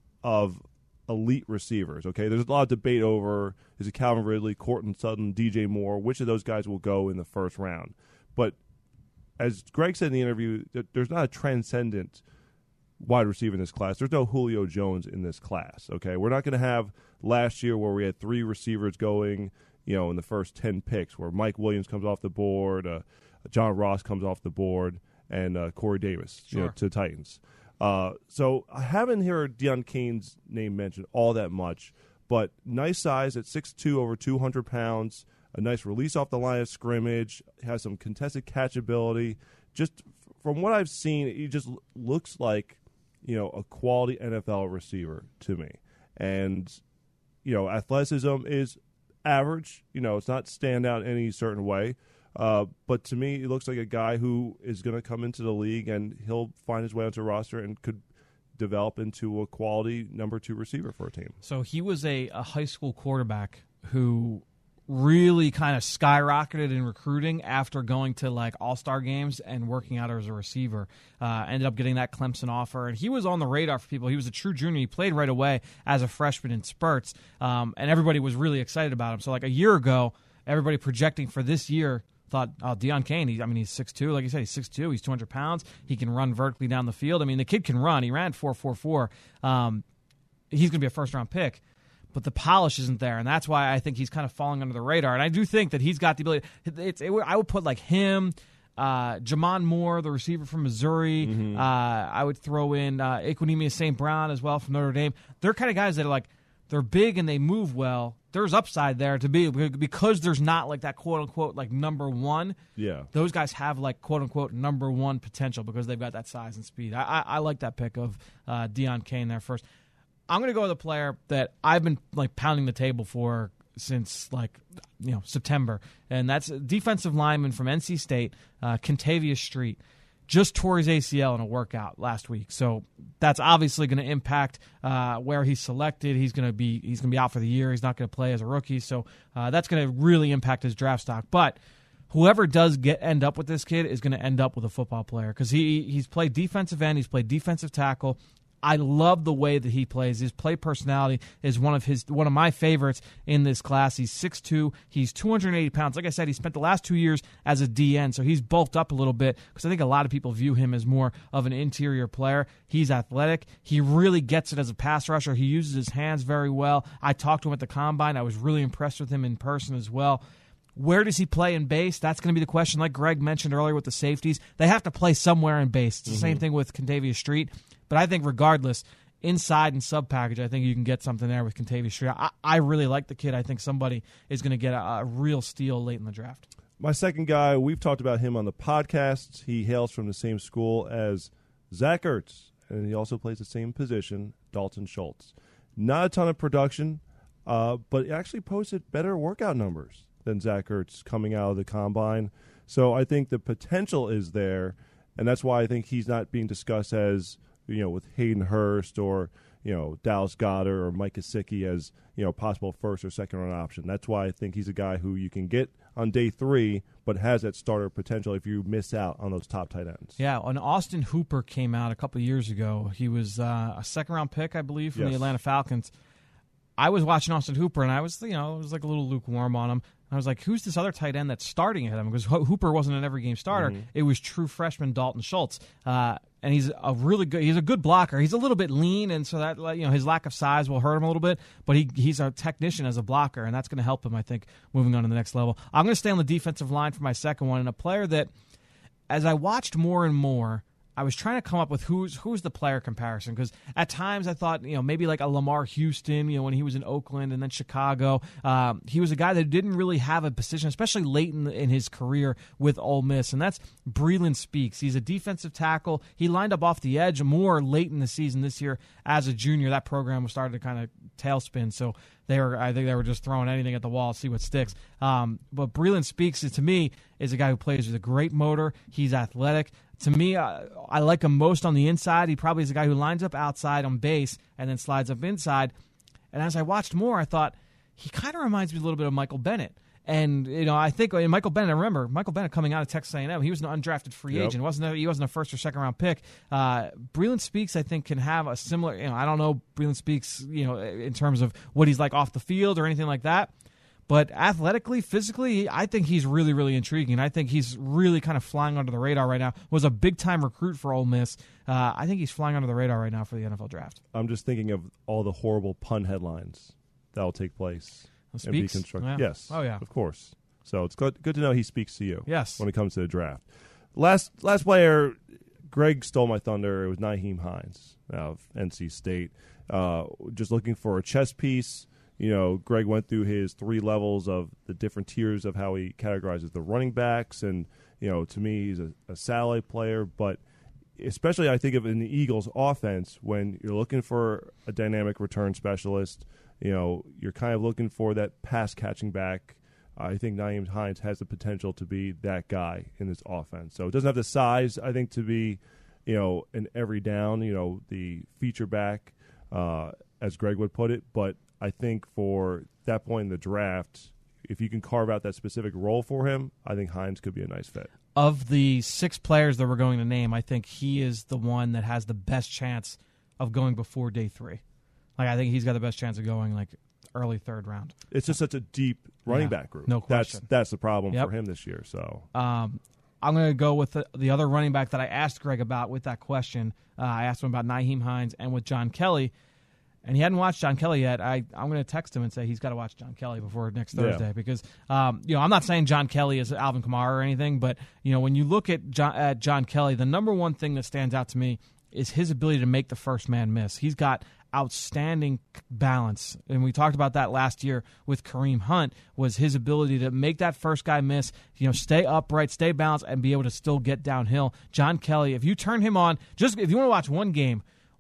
of elite receivers, okay? There's a lot of debate over, is it Calvin Ridley, Courtland Sutton, D J Moore, which of those guys will go in the first round? But as Greg said in the interview, th- there's not a transcendent wide receiver in this class. There's no Julio Jones in this class, okay? We're not going to have last year where we had three receivers going, you know, in the first ten picks, where Mike Williams comes off the board, uh, John Ross comes off the board, and uh, Corey Davis you know, Sure. to the Titans. Uh, so I haven't heard Deon Cain's name mentioned all that much, but nice size at six two, over two hundred pounds, a nice release off the line of scrimmage, has some contested catchability. Just f- from what I've seen, he just l- looks like, you know, a quality N F L receiver to me. And, you know, athleticism is average. You know, it's not stand out in any certain way. Uh, but to me, he looks like a guy who is going to come into the league and he'll find his way onto a roster and could develop into a quality number two receiver for a team. So he was a, a high school quarterback who really kind of skyrocketed in recruiting after going to like all-star games and working out as a receiver. Uh, ended up getting that Clemson offer, and he was on the radar for people. He was a true junior. He played right away as a freshman in spurts, um, and everybody was really excited about him. So like a year ago, everybody projecting for this year thought, oh, Deon Cain, he, I mean, he's six two. Like you said, he's six two. He's two hundred pounds. He can run vertically down the field. I mean, the kid can run. He ran four four four. Um, he's going to be a first-round pick. But the polish isn't there, and that's why I think he's kind of falling under the radar. And I do think that he's got the ability. It's, it, I would put like him, uh, Jamon Moore, the receiver from Missouri. Mm-hmm. Uh, I would throw in uh, Equinemius Saint Brown as well from Notre Dame. They're kind of guys that are like, they're big and they move well. There's upside there to be, because there's not like that quote unquote like number one. Yeah. Those guys have like quote unquote number one potential because they've got that size and speed. I, I, I like that pick of uh, Deon Cain there first. I'm going to go with a player that I've been like pounding the table for since like you know September, and that's a defensive lineman from N C State, uh, Kentavious Street. just tore his A C L in a workout last week. So that's obviously going to impact uh, where he's selected. He's going to be he's going to be out for the year. He's not going to play as a rookie. So uh, that's going to really impact his draft stock. But whoever does get end up with this kid is going to end up with a football player because he he's played defensive end. He's played defensive tackle. I love the way that he plays. His play personality is one of his one of my favorites in this class. He's six two. He's two hundred eighty pounds. Like I said, he spent the last two years as a D N, so he's bulked up a little bit because I think a lot of people view him as more of an interior player. He's athletic. He really gets it as a pass rusher. He uses his hands very well. I talked to him at the Combine. I was really impressed with him in person as well. Where does he play in base? That's going to be the question. Like Greg mentioned earlier with the safeties, they have to play somewhere in base. It's the mm-hmm. same thing with Kentavious Street. But I think regardless, inside and sub package, I think you can get something there with Kentavious Street. I, I really like the kid. I think somebody is going to get a, a real steal late in the draft. My second guy, we've talked about him on the podcast. He hails from the same school as Zach Ertz, and he also plays the same position, Dalton Schultz. Not a ton of production, uh, but actually posted better workout numbers than Zach Ertz coming out of the Combine. So I think the potential is there, and that's why I think he's not being discussed as, you know, with Hayden Hurst or, you know, Dallas Goedert or Mike Gesicki as, you know, possible first or second round option. That's why I think he's a guy who you can get on day three, but has that starter potential if you miss out on those top tight ends. Yeah, when Austin Hooper came out a couple of years ago, he was uh, a second round pick, I believe, from yes. the Atlanta Falcons. I was watching Austin Hooper, and I was, you know, it was like a little lukewarm on him. I was like, who's this other tight end that's starting ahead of him? Because Hooper wasn't an every game starter. Mm-hmm. It was true freshman Dalton Schultz. Uh, and he's a really good, he's a good blocker. He's a little bit lean, and so that, you know, his lack of size will hurt him a little bit, but he he's a technician as a blocker, and that's going to help him, I think, moving on to the next level. I'm going to stay on the defensive line for my second one, and a player that, as I watched more and more, I was trying to come up with who's who's the player comparison, because at times I thought, you know, maybe like a Lamar Houston, you know, when he was in Oakland and then Chicago. Um, he was a guy that didn't really have a position, especially late in, in his career with Ole Miss, and that's Breeland Speaks. He's a defensive tackle. He lined up off the edge more late in the season this year as a junior. That program was starting to kind of tailspin, so they were, I think they were just throwing anything at the wall to see what sticks. Um, but Breeland Speaks, is, to me, is a guy who plays with a great motor. He's athletic. To me, uh, I like him most on the inside. He probably is a guy who lines up outside on base and then slides up inside. And as I watched more, I thought he kind of reminds me a little bit of Michael Bennett. And, you know, I think in Michael Bennett, I remember Michael Bennett coming out of Texas A and M, he was an undrafted free yep. agent. He wasn't a, he wasn't a first or second round pick. Uh, Breeland Speaks, I think, can have a similar, you know, I don't know Breeland Speaks, you know, in terms of what he's like off the field or anything like that. But athletically, physically, I think he's really, really intriguing. I think he's really kind of flying under the radar right now. Was a big-time recruit for Ole Miss. Uh, I think he's flying under the radar right now for the N F L draft. I'm just thinking of all the horrible pun headlines that will take place and be constructed. Yeah. Yes. Oh, yeah. Of course. So it's good, good to know he speaks to you yes. when it comes to the draft. Last last player, Greg stole my thunder. It was Nyheim Hines of N C State. Uh, just looking for a chess piece. You know, Greg went through his three levels of the different tiers of how he categorizes the running backs. And, you know, to me, he's a, a satellite player. But especially I think of in the Eagles offense, when you're looking for a dynamic return specialist, you know, you're kind of looking for that pass-catching back. I think Nyheim Hines has the potential to be that guy in this offense. So it doesn't have the size, I think, to be, you know, an every down, you know, the feature back, uh, as Greg would put it. But I think for that point in the draft, if you can carve out that specific role for him, I think Hines could be a nice fit. Of the six players that we're going to name, I think he is the one that has the best chance of going before day three. Like, I think he's got the best chance of going, like, early third round. It's just such a deep running yeah, back group. No question. That's, that's the problem yep. for him this year. So um, I'm going to go with the, the other running back that I asked Greg about with that question. Uh, I asked him about Nyheim Hines and with John Kelly. And he hadn't watched John Kelly yet. I, I'm going to text him and say he's got to watch John Kelly before next Thursday yeah. because, um, you know, I'm not saying John Kelly is Alvin Kamara or anything, but, you know, when you look at John, at John Kelly, the number one thing that stands out to me is his ability to make the first man miss. He's got outstanding balance, and we talked about that last year with Kareem Hunt, was his ability to make that first guy miss, you know, stay upright, stay balanced, and be able to still get downhill. John Kelly, if you turn him on, just if you want to watch one game,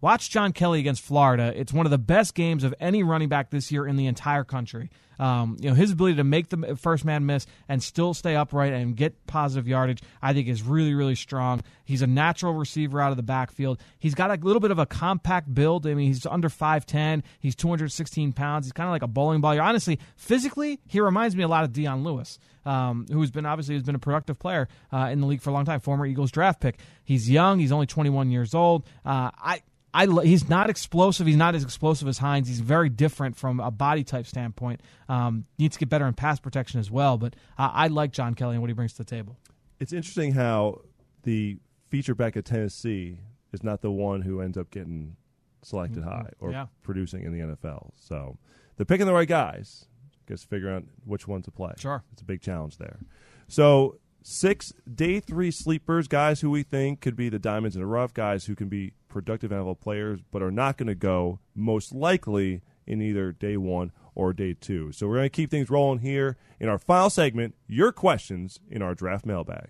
Watch John Kelly against Florida. It's one of the best games of any running back this year in the entire country. Um, you know, his ability to make the first man miss and still stay upright and get positive yardage, I think, is really, really strong. He's a natural receiver out of the backfield. He's got a little bit of a compact build. I mean, he's under five ten. He's two hundred sixteen pounds. He's kind of like a bowling ball. Honestly, physically, he reminds me a lot of Dion Lewis, um, who's been obviously has been a productive player uh, in the league for a long time, former Eagles draft pick. He's young. He's only twenty-one years old. Uh, I. I, he's not explosive. He's not as explosive as Hines. He's very different from a body type standpoint. Um, needs to get better in pass protection as well. But uh, I like John Kelly and what he brings to the table. It's interesting how the feature back at Tennessee is not the one who ends up getting selected mm-hmm. high or yeah. producing in the N F L. So they're picking the right guys. Just figuring out which one to play. Sure. It's a big challenge there. So six day three sleepers, guys who we think could be the diamonds in the rough, guys who can be productive N F L players but are not going to go most likely in either day one or day two. So we're going to keep things rolling here in our final segment, your questions in our draft mailbag.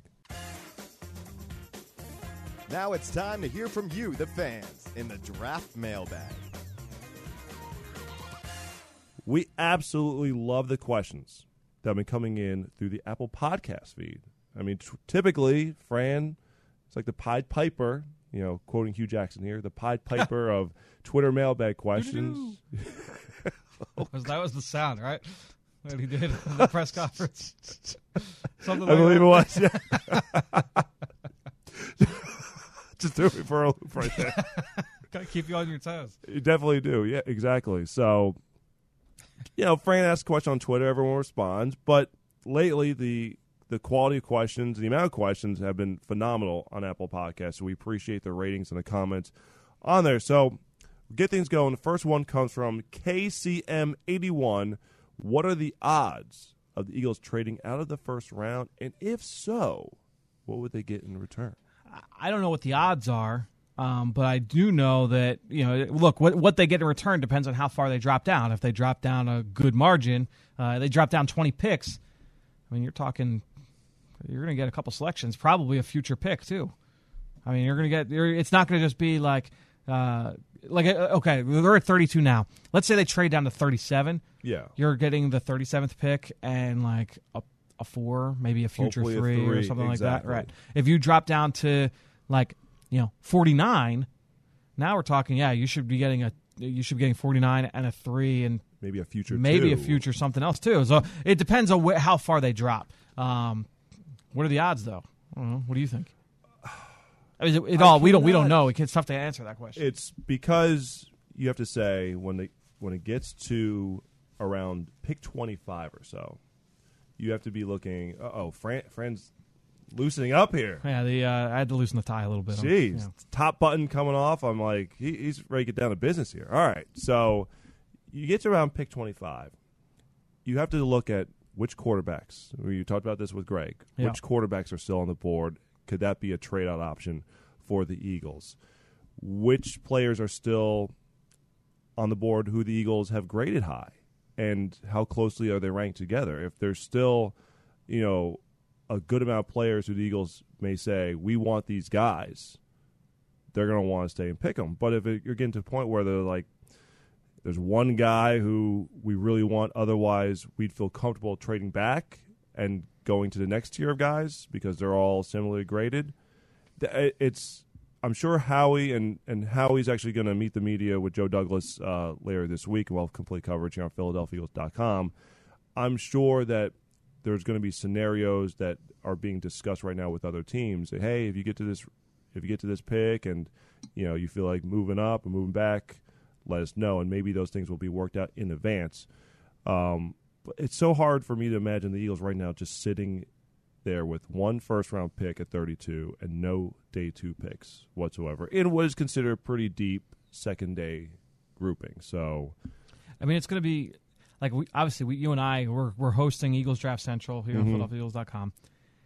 Now it's time to hear from you, the fans, in the draft mailbag. We absolutely love the questions that have been coming in through the Apple Podcast feed. I mean, t- typically, Fran, it's like the Pied Piper, you know, quoting Hugh Jackson here, the Pied Piper of Twitter mailbag questions. That was the sound, right? That he did in the press conference. Something I like believe that. it was. Just threw me for a loop right there. Gotta keep you on your toes. You definitely do. Yeah, exactly. So, you know, Fran asks a question on Twitter, everyone responds. But lately, the the quality of questions, the amount of questions have been phenomenal on Apple Podcasts. So we appreciate the ratings and the comments on there. So we'll get things going. The first one comes from K C M eighty-one. What are the odds of the Eagles trading out of the first round? And if so, what would they get in return? I don't know what the odds are, um, but I do know that, you know, look, what what they get in return depends on how far they drop down. If they drop down a good margin, uh, they drop down twenty picks, I mean, you're talking – you're going to get a couple selections, probably a future pick too. I mean, you're going to get. You're, it's not going to just be like, uh, like okay, they're at thirty-two now. Let's say they trade down to thirty-seven. Yeah, you're getting the thirty-seventh pick and like a, a four, maybe a future Hopefully three, a three or something exactly. like that. Right. If you drop down to like you know forty-nine, now we're talking. Yeah, you should be getting a. You should be getting forty-nine and a three and maybe a future. Maybe two. a future something else too. So it depends on wh- how far they drop. Um, What are the odds, though? I don't know. What do you think? I mean, it, it all we don't we don't know. It's tough to answer that question. It's because you have to say when they when it gets to around pick twenty-five or so, you have to be looking. Uh oh, Fran, Fran's loosening up here. Yeah, the uh, I had to loosen the tie a little bit. Jeez, yeah. Top button coming off. I'm like, he, he's ready to get down to business here. All right, so you get to around pick twenty-five, you have to look at which quarterbacks. You talked about this with Greg. Yeah. Which quarterbacks are still on the board? Could that be a trade-out option for the Eagles? Which players are still on the board who the Eagles have graded high? And how closely are they ranked together? If there's still, you know, a good amount of players who the Eagles may say, we want these guys, they're going to want to stay and pick them. But if it, you're getting to a point where they're like, there's one guy who we really want, otherwise we'd feel comfortable trading back and going to the next tier of guys because they're all similarly graded. It's I'm sure Howie and, and Howie's actually going to meet the media with Joe Douglas uh, later this week, and we'll have complete coverage here on Philadelphia Eagles dot com. I'm sure that there's going to be scenarios that are being discussed right now with other teams. Say, hey, if you get to this, if you get to this pick, and you know you feel like moving up or moving back, let us know, and maybe those things will be worked out in advance. Um, but it's so hard for me to imagine the Eagles right now just sitting there with one first-round pick at thirty-two and no day two picks whatsoever in what is considered a pretty deep second-day grouping. So, I mean, it's going to be like we, obviously we, you and I we're we're hosting Eagles Draft Central here mm-hmm. on Philadelphia Eagles dot com.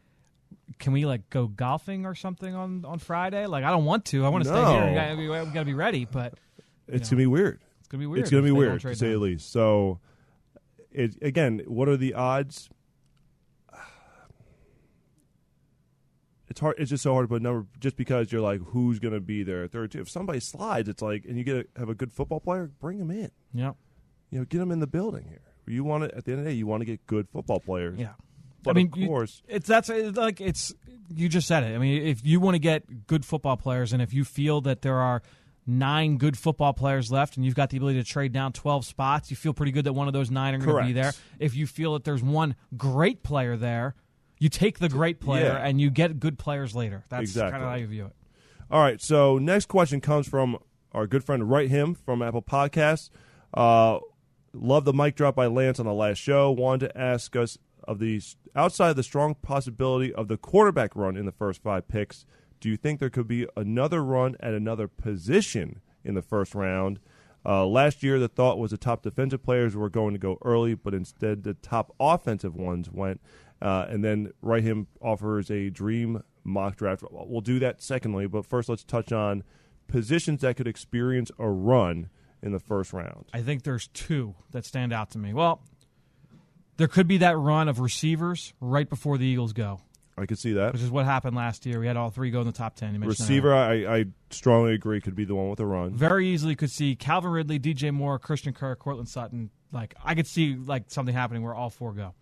Can we like go golfing or something on, on Friday? Like, I don't want to. I want to no. stay here. We gotta, be, we got to be ready, but it's know, gonna be weird. It's gonna be weird. It's gonna be if weird to say down. the least. So, it, again, what are the odds? it's hard. It's just so hard to put a number just because you're like, who's going to be there at thirty-two? If somebody slides, it's like, and you get a, have a good football player, bring him in. Yeah. You know, get them in the building here. You want to, at the end of the day, you want to get good football players. Yeah. But I mean, of course, you, it's that's it's like it's you just said it. I mean, if you want to get good football players, and if you feel that there are nine good football players left, and you've got the ability to trade down twelve spots, you feel pretty good that one of those nine are going to be there. If you feel that there's one great player there, you take the great player yeah. and you get good players later. That's exactly. kind of how you view it. All right, so next question comes from our good friend Write Him from Apple Podcasts. Uh, love the mic drop by Lance on the last show. Wanted to ask us of the outside of the strong possibility of the quarterback run in the first five picks, do you think there could be another run at another position in the first round? Uh, last year, the thought was the top defensive players were going to go early, but instead the top offensive ones went. Uh, and then Write Him offers a dream mock draft. We'll do that secondly, but first let's touch on positions that could experience a run in the first round. I think there's two that stand out to me. Well, there could be that run of receivers right before the Eagles go. I could see that. Which is what happened last year. We had all three go in the top ten. You mentioned Receiver, I, I strongly agree, could be the one with a run. Very easily could see Calvin Ridley, D J Moore, Christian Kirk, Cortland Sutton. Like I could see like something happening where all four go.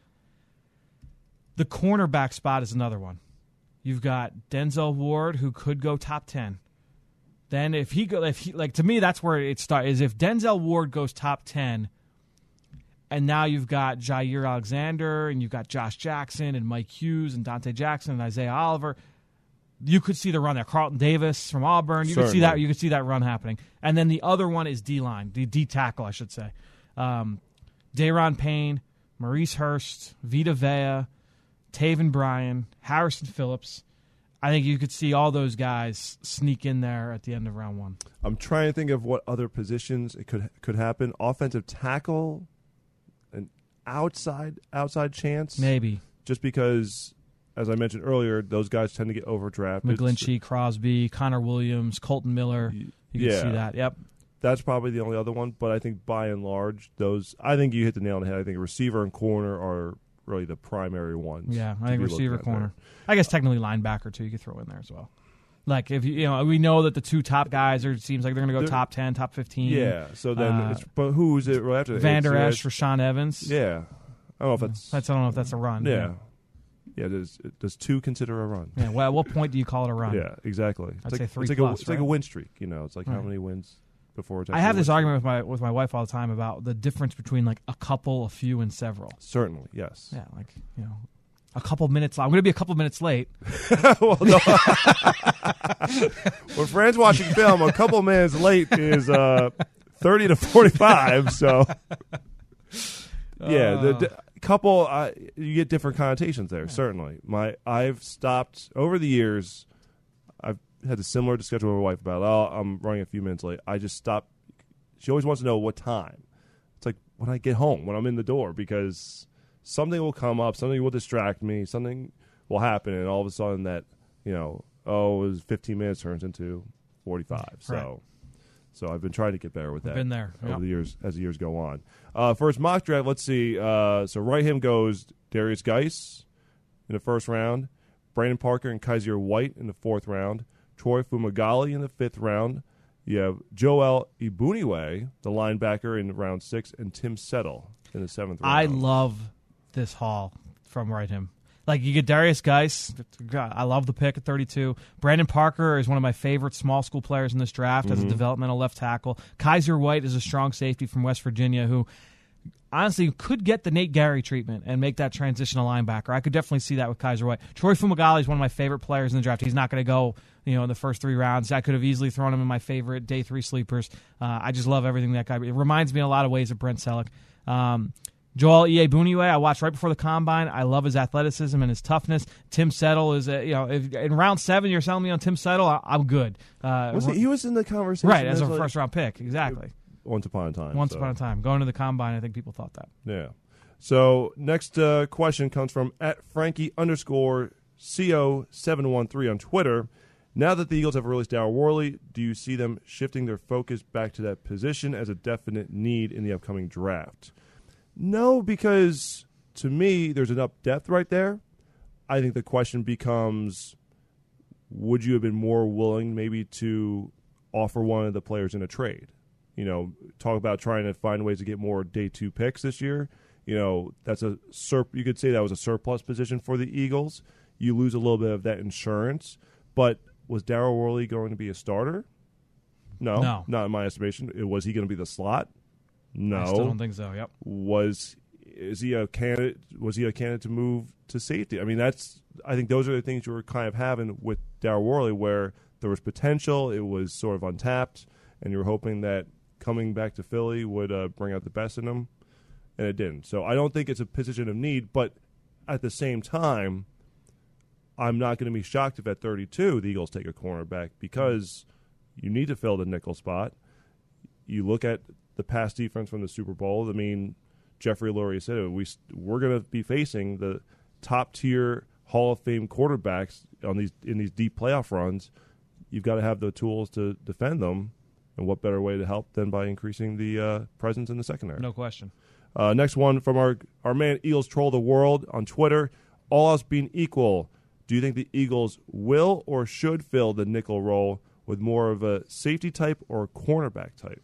The cornerback spot is another one. You've got Denzel Ward, who could go top ten. Then if he go, if he like to me, that's where it starts. Is if Denzel Ward goes top ten. And now you've got Jair Alexander, and you've got Josh Jackson, and Mike Hughes, and Dante Jackson, and Isaiah Oliver. You could see the run there. Carlton Davis from Auburn. You Certainly. could see that. You could see that run happening. And then the other one is D line, the D tackle, I should say. Um, Daron Payne, Maurice Hurst, Vita Vea, Taven Bryan, Harrison Phillips. I think you could see all those guys sneak in there at the end of round one. I'm trying to think of what other positions it could could happen. Offensive tackle. An outside outside chance, maybe, just because, as I mentioned earlier, those guys tend to get overdrafted. McGlinchey, Crosby, Connor Williams, Colton Miller. You yeah, can see that. Yep, that's probably the only other one. But I think by and large, those I think you hit the nail on the head. I think receiver and corner are really the primary ones. Yeah, I think receiver, corner. There. I guess technically linebacker too. You could throw in there as well. Like if you, you know, we know that the two top guys are. It seems like they're going to go they're, top ten, top fifteen. Yeah. So then, uh, it's, but who is it right after Van Der Esch, Rashaan Evans? Yeah. I don't know if that's. that's. I don't know if that's a run. Yeah. Yeah. yeah does does two consider a run? Yeah. Well, at what point do you call it a run? Yeah. Exactly. I'd it's say like, three it's like plus. A, it's right? like a win streak. You know, it's like right. how many wins before it's. I have this streak. argument with my with my wife all the time about the difference between like a couple, a few, and several. Certainly. Yes. Yeah. Like you know. A couple minutes. I'm going to be a couple minutes late. well, no. When Fran's watching film, a couple minutes late is uh, thirty to forty-five. So, yeah, the, the couple uh, you get different connotations there. Yeah. Certainly, my I've stopped over the years. I've had a similar discussion with my wife about. Oh, I'm running a few minutes late. I just stopped. She always wants to know what time. It's like when I get home, when I'm in the door, because. Something will come up, something will distract me, something will happen, and all of a sudden that, you know, oh, it was fifteen minutes turns into forty-five. So right. so I've been trying to get better with that. Been there. Over yep. the years, as the years go on. Uh, first mock draft, let's see. Uh, so Write Him goes Darius Geis in the first round, Brandon Parker and Kaiser White in the fourth round, Troy Fumagalli in the fifth round. You have Joel Ibuniwe, the linebacker, in round six, and Tim Settle in the seventh round. I love this haul from Write Him. Like, you get Darius Geis. I love the pick at thirty-two. Brandon Parker is one of my favorite small school players in this draft mm-hmm. as a developmental left tackle. Kaiser White is a strong safety from West Virginia who honestly could get the Nate Gary treatment and make that transition to linebacker. I could definitely see that with Kaiser White. Troy Fumagalli is one of my favorite players in the draft. He's not going to go, you know, in the first three rounds. I could have easily thrown him in my favorite day three sleepers. Uh, I just love everything that guy. It reminds me in a lot of ways of Brent Selleck. Um, Joel Ibuniwe, I watched right before the combine. I love his athleticism and his toughness. Tim Settle is, a, you know, if in round seven you're selling me on Tim Settle, I, I'm good. Uh, was he, he was in the conversation, right? As a like, first round pick, exactly. Once upon a time. Once so. upon a time, going to the combine, I think people thought that. Yeah. So next uh, question comes from at Frankie underscore co seven one three on Twitter. Now that the Eagles have released Darryl Worley, do you see them shifting their focus back to that position as a definite need in the upcoming draft? No, because to me, there's enough depth right there. I think the question becomes, would you have been more willing maybe to offer one of the players in a trade? You know, talk about trying to find ways to get more day two picks this year. You know, that's a sur- you could say that was a surplus position for the Eagles. You lose a little bit of that insurance. But was Daryl Worley going to be a starter? No, no. Not in my estimation. Was he going to be the slot? No. I still don't think so, yep. Was is he a candidate was he a candidate to move to safety? I mean, that's I think those are the things you were kind of having with Daryl Worley, where there was potential, it was sort of untapped, and you were hoping that coming back to Philly would uh, bring out the best in him, and it didn't. So I don't think it's a position of need, but at the same time, I'm not going to be shocked if at thirty-two the Eagles take a cornerback, because you need to fill the nickel spot. You look at the pass defense from the Super Bowl. I mean, Jeffrey Lurie said it. We, we're going to be facing the top-tier Hall of Fame quarterbacks on these in these deep playoff runs. You've got to have the tools to defend them. And what better way to help than by increasing the uh, presence in the secondary? No question. Uh, next one from our, our man Eagles Troll the World on Twitter. All else being equal, do you think the Eagles will or should fill the nickel role with more of a safety type or a cornerback type?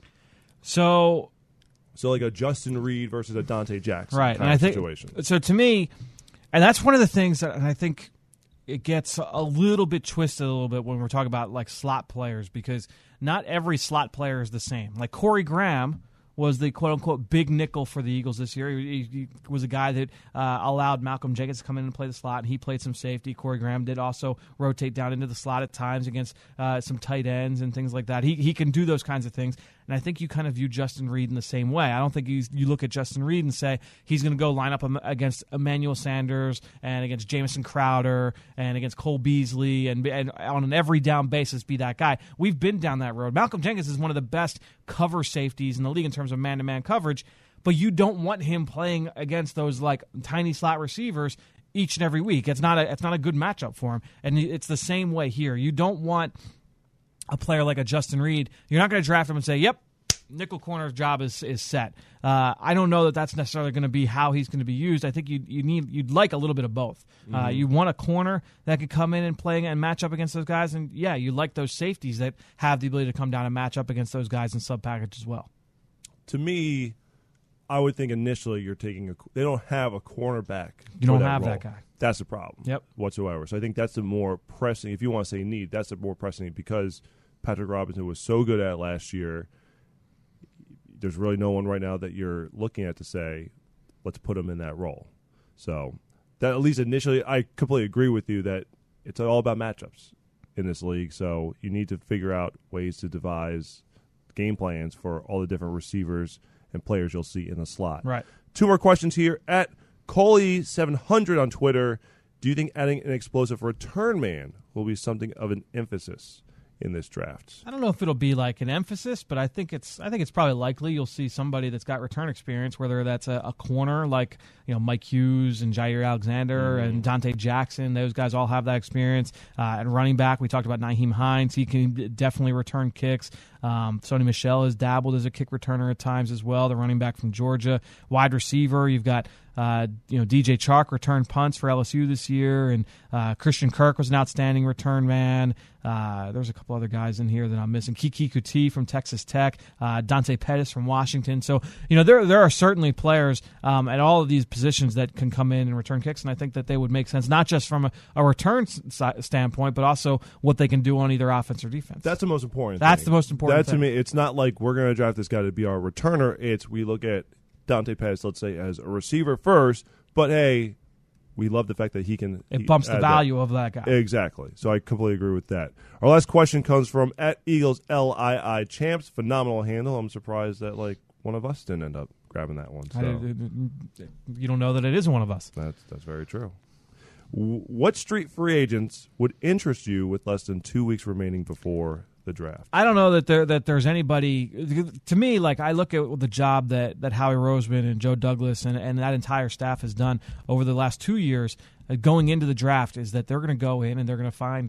So, so like a Justin Reed versus a Dante Jackson right, kind and of I think, situation. So to me, and that's one of the things that I think it gets a little bit twisted a little bit when we're talking about like slot players, because not every slot player is the same. Like Corey Graham was the quote-unquote big nickel for the Eagles this year. He, he was a guy that uh, allowed Malcolm Jenkins to come in and play the slot, and he played some safety. Corey Graham did also rotate down into the slot at times against uh, some tight ends and things like that. He he can do those kinds of things, and I think you kind of view Justin Reed in the same way. I don't think you, you look at Justin Reed and say he's going to go line up against Emmanuel Sanders and against Jamison Crowder and against Cole Beasley and, and on an every down basis be that guy. We've been down that road. Malcolm Jenkins is one of the best cover safeties in the league in terms of man-to-man coverage, but you don't want him playing against those like tiny slot receivers each and every week. It's not a it's not a good matchup for him, and it's the same way here. You don't want a player like a Justin Reed. You're not going to draft him and say, "Yep, nickel corner's job is is set." Uh, I don't know that that's necessarily going to be how he's going to be used. I think you you need you'd like a little bit of both. Mm-hmm. Uh, you want a corner that could come in and play and match up against those guys, and yeah, you like those safeties that have the ability to come down and match up against those guys in sub package as well. To me, I would think initially you're taking a. They don't have a cornerback. You don't that have role. that guy. That's the problem. Yep. Whatsoever. So I think that's the more pressing. If you want to say need, that's the more pressing need, because Patrick Robinson was so good at it last year. There's really no one right now that you're looking at to say, let's put him in that role. So that at least initially, I completely agree with you that it's all about matchups in this league. So you need to figure out ways to devise game plans for all the different receivers and players you'll see in the slot. Right. Two more questions here. At Coley seven hundred on Twitter, do you think adding an explosive return man will be something of an emphasis in this draft? I don't know if it'll be like an emphasis, but I think it's I think it's probably likely you'll see somebody that's got return experience, whether that's a, a corner like you know Mike Hughes and Jair Alexander mm-hmm. and Dante Jackson. Those guys all have that experience. Uh, and running back, we talked about Nyheim Hines. He can definitely return kicks. Um, Sony Michel has dabbled as a kick returner at times as well, the running back from Georgia. Wide receiver, you've got uh, you know D J Chark returned punts for L S U this year, and uh, Christian Kirk was an outstanding return man. Uh, there's a couple other guys in here that I'm missing. Kiki Kuti from Texas Tech, uh, Dante Pettis from Washington. So you know there there are certainly players um, at all of these positions that can come in and return kicks, and I think that they would make sense not just from a, a return s- standpoint, but also what they can do on either offense or defense. That's the most important. That's thing. the most important. That thing. to me, it's not like we're going to draft this guy to be our returner. It's we look at Dante Pettis, let's say, as a receiver first, but hey, we love the fact that he can. It he bumps the value that. of that guy. Exactly. So I completely agree with that. Our last question comes from at Eagles L I I Champs. Phenomenal handle. I'm surprised that like one of us didn't end up grabbing that one. So. I, you don't know that it is one of us. That's that's very true. W- what street free agents would interest you with less than two weeks remaining before the draft? I don't know that there that there's anybody. To me, like I look at the job that, that Howie Roseman and Joe Douglas and, and that entire staff has done over the last two years uh, going into the draft is that they're going to go in and they're going to find their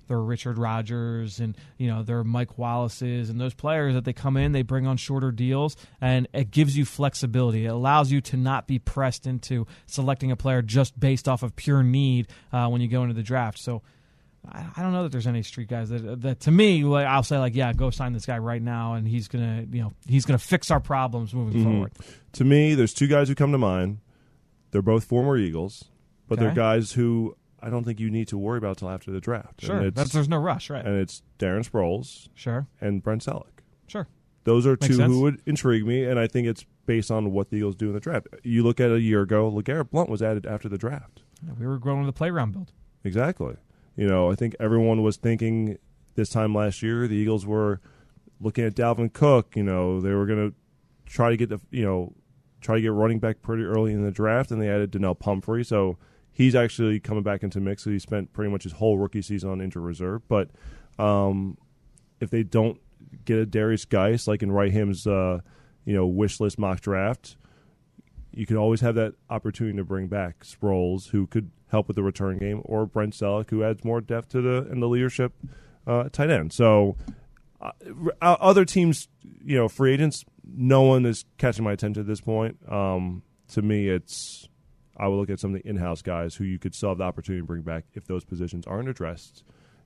their Richard Rodgers and, you know, their Mike Wallaces and those players that they come in, they bring on shorter deals, and it gives you flexibility. It allows you to not be pressed into selecting a player just based off of pure need uh, when you go into the draft. So I, I don't know that there's any street guys that, that to me, like, I'll say like, yeah, go sign this guy right now, and he's gonna, you know, he's gonna fix our problems moving mm-hmm. forward. To me, there's two guys who come to mind. They're both former Eagles, but Okay. they're guys who I don't think you need to worry about until after the draft. Sure, and That's, there's no rush, right? And it's Darren Sproles Sure, and Brent Selleck. sure. Those are Makes two sense. who would intrigue me, and I think it's based on what the Eagles do in the draft. You look at a year ago, LeGarrette Blount was added after the draft. Yeah, we were growing the playground build. Exactly. You know, I think everyone was thinking this time last year the Eagles were looking at Dalvin Cook. You know, they were going to try to get the you know try to get running back pretty early in the draft, and they added Donnell Pumphrey. So he's actually coming back into mix. So he spent pretty much his whole rookie season on injured reserve. But um, if they don't get a Darius Geis like in Rahim's uh, you know wish list mock draft, you can always have that opportunity to bring back Sproles, who could help with the return game, or Brent Selleck, who adds more depth to the and the leadership uh, tight end. So uh, other teams, you know, free agents, no one is catching my attention at this point. Um, to me, it's I will look at some of the in-house guys who you could still have the opportunity to bring back if those positions aren't addressed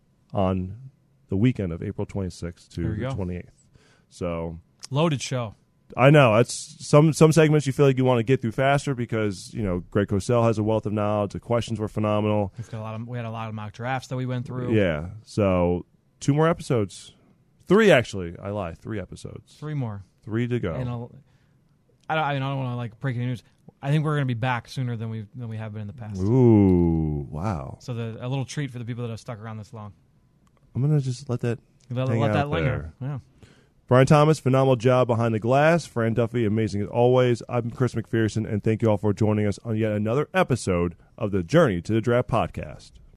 on the weekend of April twenty-sixth to the twenty-eighth. So Loaded show. I know that's some some segments you feel like you want to get through faster because you know Greg Cosell has a wealth of knowledge. The questions were phenomenal. We've got a lot of, we had a lot of mock drafts that we went through. Yeah, so two more episodes, three actually. I lie, three episodes, Three more. three to go. And I'll, I don't. I mean, I don't want to like break any news. I think we're going to be back sooner than we than we have been in the past. Ooh, wow! So the, a little treat for the people that have stuck around this long. I'm gonna just let that Let, hang let out that linger. there. Yeah. Brian Thomas, phenomenal job behind the glass. Fran Duffy, amazing as always. I'm Chris McPherson, and thank you all for joining us on yet another episode of the Journey to the Draft podcast.